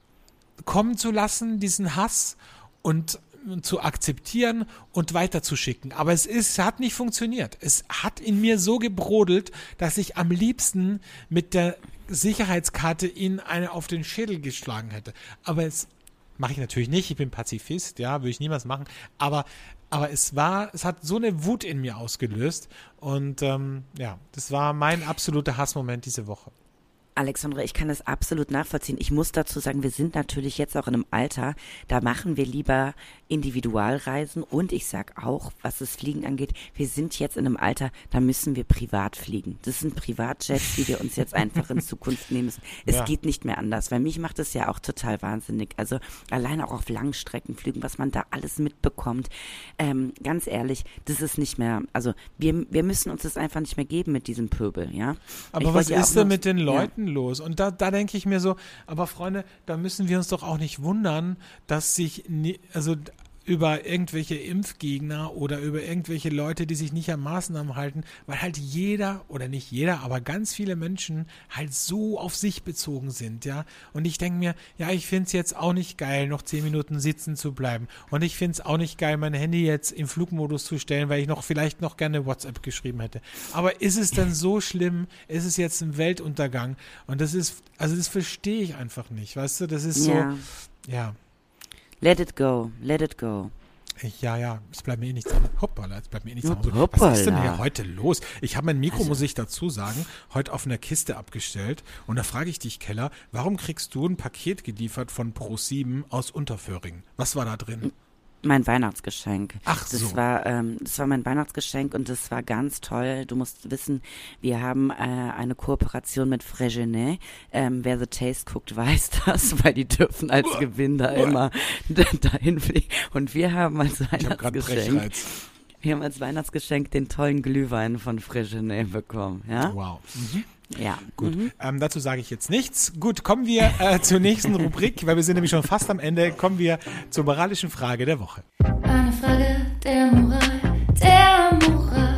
kommen zu lassen, diesen Hass und zu akzeptieren und weiterzuschicken. Aber es ist, hat nicht funktioniert. Es hat in mir so gebrodelt, dass ich am liebsten mit der Sicherheitskarte ihnen eine auf den Schädel geschlagen hätte. Aber es mache ich natürlich nicht. Ich bin Pazifist, ja, würde ich niemals machen. Aber, aber es war, es hat so eine Wut in mir ausgelöst. Und ähm, ja, das war mein absoluter Hassmoment diese Woche. Alexandra, ich kann das absolut nachvollziehen. Ich muss dazu sagen, wir sind natürlich jetzt auch in einem Alter, da machen wir lieber Individualreisen und ich sag auch, was das Fliegen angeht, wir sind jetzt in einem Alter, da müssen wir privat fliegen. Das sind Privatjets, die wir uns jetzt einfach in Zukunft nehmen müssen. Es ja. geht nicht mehr anders, weil mich macht es ja auch total wahnsinnig. Also alleine auch auf Langstreckenflügen, was man da alles mitbekommt. Ähm, ganz ehrlich, das ist nicht mehr, also wir, wir müssen uns das einfach nicht mehr geben mit diesem Pöbel, ja. Aber ich was ist denn mit den Leuten ja. los? Und da, da denke ich mir so, aber Freunde, da müssen wir uns doch auch nicht wundern, dass sich, nie, also über irgendwelche Impfgegner oder über irgendwelche Leute, die sich nicht an Maßnahmen halten, weil halt jeder, oder nicht jeder, aber ganz viele Menschen halt so auf sich bezogen sind, ja. Und ich denke mir, ja, ich finde es jetzt auch nicht geil, noch zehn Minuten sitzen zu bleiben. Und ich finde es auch nicht geil, mein Handy jetzt im Flugmodus zu stellen, weil ich noch vielleicht noch gerne WhatsApp geschrieben hätte. Aber ist es denn so schlimm? Ist es jetzt ein Weltuntergang? Und das ist, also das verstehe ich einfach nicht, weißt du? Das ist so, ja. ja. Let it go, let it go. Ja, ja, es bleibt mir eh nichts anderes. Hoppala, es bleibt mir eh nichts anderes. Hoppala. Was ist denn hier heute los? Ich habe mein Mikro, also, muss ich dazu sagen, heute auf einer Kiste abgestellt. Und da frage ich dich, Keller, warum kriegst du ein Paket geliefert von ProSieben aus Unterföhring? Was war da drin? Mein Weihnachtsgeschenk. Ach so. Das war, ähm, das war mein Weihnachtsgeschenk und das war ganz toll. Du musst wissen, wir haben äh, eine Kooperation mit Fresgenet. Ähm, wer The Taste guckt, weiß das, weil die dürfen als Gewinn da immer dahin fliegen. Und wir haben als Weihnachtsgeschenk, wir haben als Weihnachtsgeschenk den tollen Glühwein von Fresgenet bekommen. Ja? Wow. Mhm. Ja. Gut, mhm. ähm, dazu sage ich jetzt nichts. Gut, kommen wir äh, zur nächsten Rubrik, weil wir sind nämlich schon fast am Ende. Kommen wir zur moralischen Frage der Woche. Eine Frage der Moral, der Moral.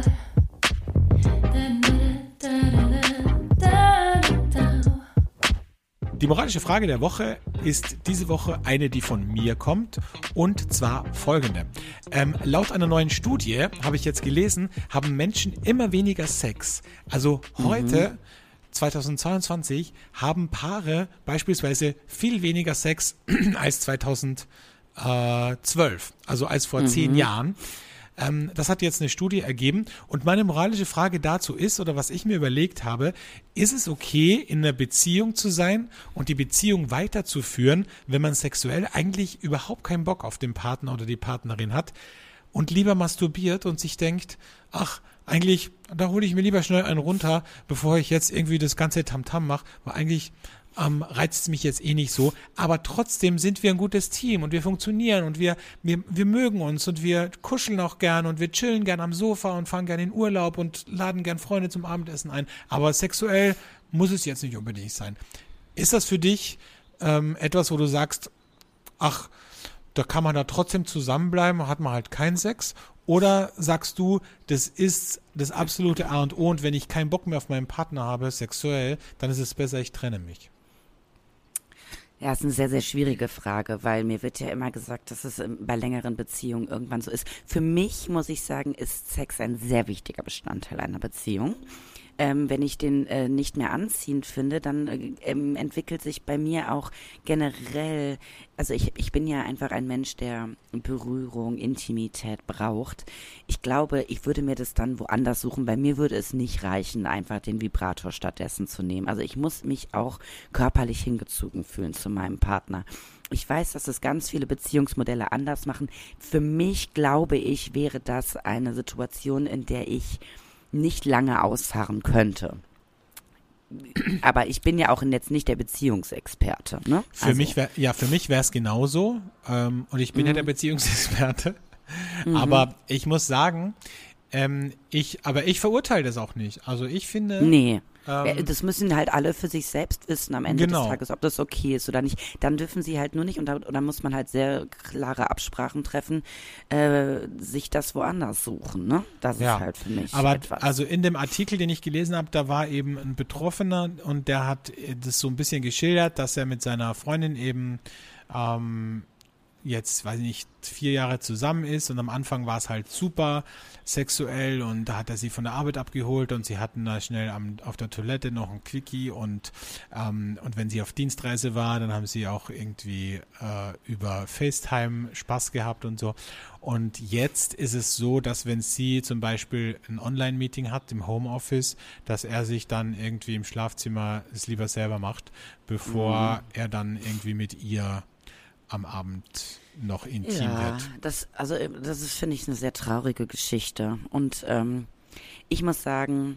Die moralische Frage der Woche ist diese Woche eine, die von mir kommt, und zwar folgende. Ähm, laut einer neuen Studie, habe ich jetzt gelesen, haben Menschen immer weniger Sex. Also heute, mhm. zweitausendzweiundzwanzig, haben Paare beispielsweise viel weniger Sex als zweitausendzwölf, also als vor mhm. zehn Jahren. Ähm, das hat jetzt eine Studie ergeben und meine moralische Frage dazu ist, oder was ich mir überlegt habe, ist es okay, in einer Beziehung zu sein und die Beziehung weiterzuführen, wenn man sexuell eigentlich überhaupt keinen Bock auf den Partner oder die Partnerin hat und lieber masturbiert und sich denkt, ach, eigentlich, da hole ich mir lieber schnell einen runter, bevor ich jetzt irgendwie das ganze Tamtam mache, weil eigentlich Ähm, reizt es mich jetzt eh nicht so, aber trotzdem sind wir ein gutes Team und wir funktionieren und wir, wir, wir mögen uns und wir kuscheln auch gern und wir chillen gern am Sofa und fahren gern in Urlaub und laden gern Freunde zum Abendessen ein, aber sexuell muss es jetzt nicht unbedingt sein. Ist das für dich ähm, etwas, wo du sagst, ach, da kann man da trotzdem zusammenbleiben, hat man halt keinen Sex? Oder sagst du, das ist das absolute A und O und wenn ich keinen Bock mehr auf meinen Partner habe, sexuell, dann ist es besser, ich trenne mich? Ja, ist eine sehr, sehr schwierige Frage, weil mir wird ja immer gesagt, dass es bei längeren Beziehungen irgendwann so ist. Für mich, muss ich sagen, ist Sex ein sehr wichtiger Bestandteil einer Beziehung. Ähm, wenn ich den äh, nicht mehr anziehend finde, dann äh, ähm, entwickelt sich bei mir auch generell, also ich, ich bin ja einfach ein Mensch, der Berührung, Intimität braucht. Ich glaube, ich würde mir das dann woanders suchen. Bei mir würde es nicht reichen, einfach den Vibrator stattdessen zu nehmen. Also ich muss mich auch körperlich hingezogen fühlen zu meinem Partner. Ich weiß, dass es ganz viele Beziehungsmodelle anders machen. Für mich, glaube ich, wäre das eine Situation, in der ich nicht lange ausharren könnte. aber ich bin ja auch jetzt nicht der Beziehungsexperte. Ne? Für also. mich wär, ja, für mich wäre es genauso. Ähm, und ich bin mhm. ja der Beziehungsexperte. Mhm. Aber ich muss sagen, ähm, ich, aber ich verurteile das auch nicht. Also ich finde. Nee. Ähm, das müssen halt alle für sich selbst wissen am Ende genau. des Tages, ob das okay ist oder nicht. Dann dürfen sie halt nur nicht, und da, und da muss man halt sehr klare Absprachen treffen, äh, sich das woanders suchen. Ne? Das ja. ist halt für mich Aber etwas. Also in dem Artikel, den ich gelesen habe, da war eben ein Betroffener und der hat das so ein bisschen geschildert, dass er mit seiner Freundin eben ähm, jetzt, weiß ich nicht, vier Jahre zusammen ist und am Anfang war es halt super sexuell und da hat er sie von der Arbeit abgeholt und sie hatten da schnell am, auf der Toilette noch ein Quickie und ähm, und wenn sie auf Dienstreise war, dann haben sie auch irgendwie äh, über FaceTime Spaß gehabt und so. Und jetzt ist es so, dass wenn sie zum Beispiel ein Online-Meeting hat im Homeoffice, dass er sich dann irgendwie im Schlafzimmer es lieber selber macht, bevor mhm. er dann irgendwie mit ihr am Abend noch intim ja, wird. Das, also das ist, finde ich, eine sehr traurige Geschichte. Und ähm, ich muss sagen,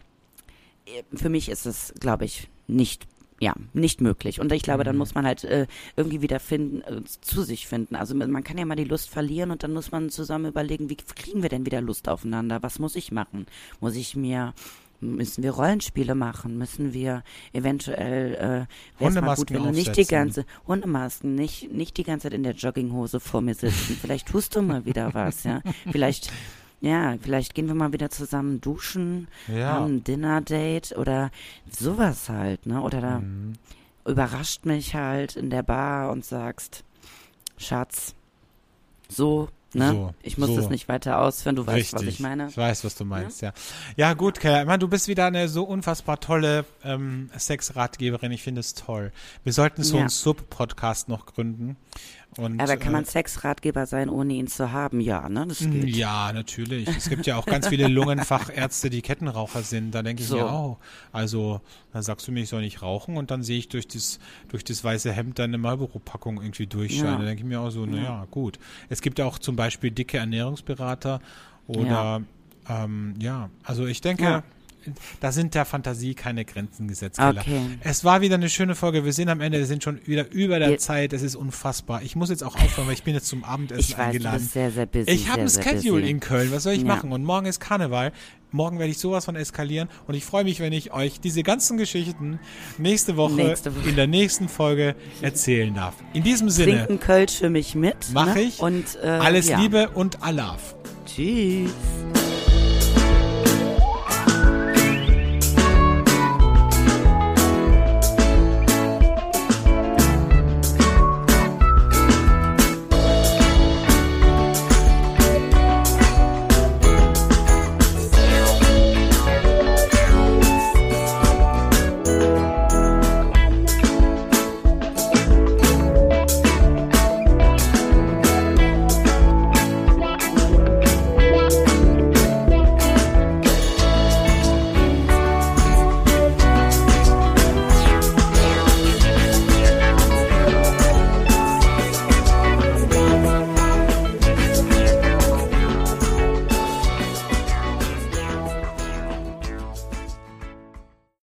für mich ist es, glaube ich, nicht, ja, nicht möglich. Und ich glaube, dann muss man halt äh, irgendwie wieder finden, äh, zu sich finden. Also man kann ja mal die Lust verlieren und dann muss man zusammen überlegen, wie kriegen wir denn wieder Lust aufeinander? Was muss ich machen? Muss ich mir Müssen wir Rollenspiele machen? Müssen wir eventuell äh, wär's mal gut, wenn du nicht die ganze Hundemasken, nicht nicht die ganze Zeit in der Jogginghose vor mir sitzen. Vielleicht tust du mal wieder was, ja. Vielleicht ja, vielleicht gehen wir mal wieder zusammen duschen, ja. haben ein Dinner-Date oder sowas halt, ne? Oder da mhm. überrascht mich halt in der Bar und sagst, Schatz, so Ne? So, ich muss so. das nicht weiter ausführen, du weißt, Richtig. was ich meine. Ich weiß, was du meinst, ja. Ja, ja gut, Keller, ich meine, du bist wieder eine so unfassbar tolle ähm, Sexratgeberin, ich finde es toll. Wir sollten so ja. einen Sub-Podcast noch gründen. Und, Aber kann man äh, Sexratgeber sein, ohne ihn zu haben? Ja, ne? Das geht. Ja, natürlich. Es gibt ja auch ganz viele Lungenfachärzte, die Kettenraucher sind. Da denke ich so. mir auch. Also, dann sagst du mir, ich soll nicht rauchen und dann sehe ich durch das, durch das weiße Hemd deine Marlboro-Packung irgendwie durchscheinen. Ja. Da denke ich mir auch so, naja, ja, gut. Es gibt ja auch zum Beispiel dicke Ernährungsberater oder, ja, ähm, ja. also ich denke, ja. da sind der Fantasie keine Grenzen gesetzt. Okay. Es war wieder eine schöne Folge. Wir sind am Ende, wir sind schon wieder über der Wir Zeit. Es ist unfassbar. Ich muss jetzt auch aufhören, weil ich bin jetzt zum Abendessen ich weiß, eingeladen. Du bist sehr, sehr busy. Ich habe ein sehr, Schedule sehr in Köln. Was soll ich ja. machen? Und morgen ist Karneval. Morgen werde ich sowas von eskalieren. Und ich freue mich, wenn ich euch diese ganzen Geschichten nächste Woche, nächste Woche. in der nächsten Folge erzählen darf. In diesem Sinne. Trinken Kölsch für mich mit. Mach ne? ich. Und, äh, alles ja. Liebe und Alaf. Tschüss.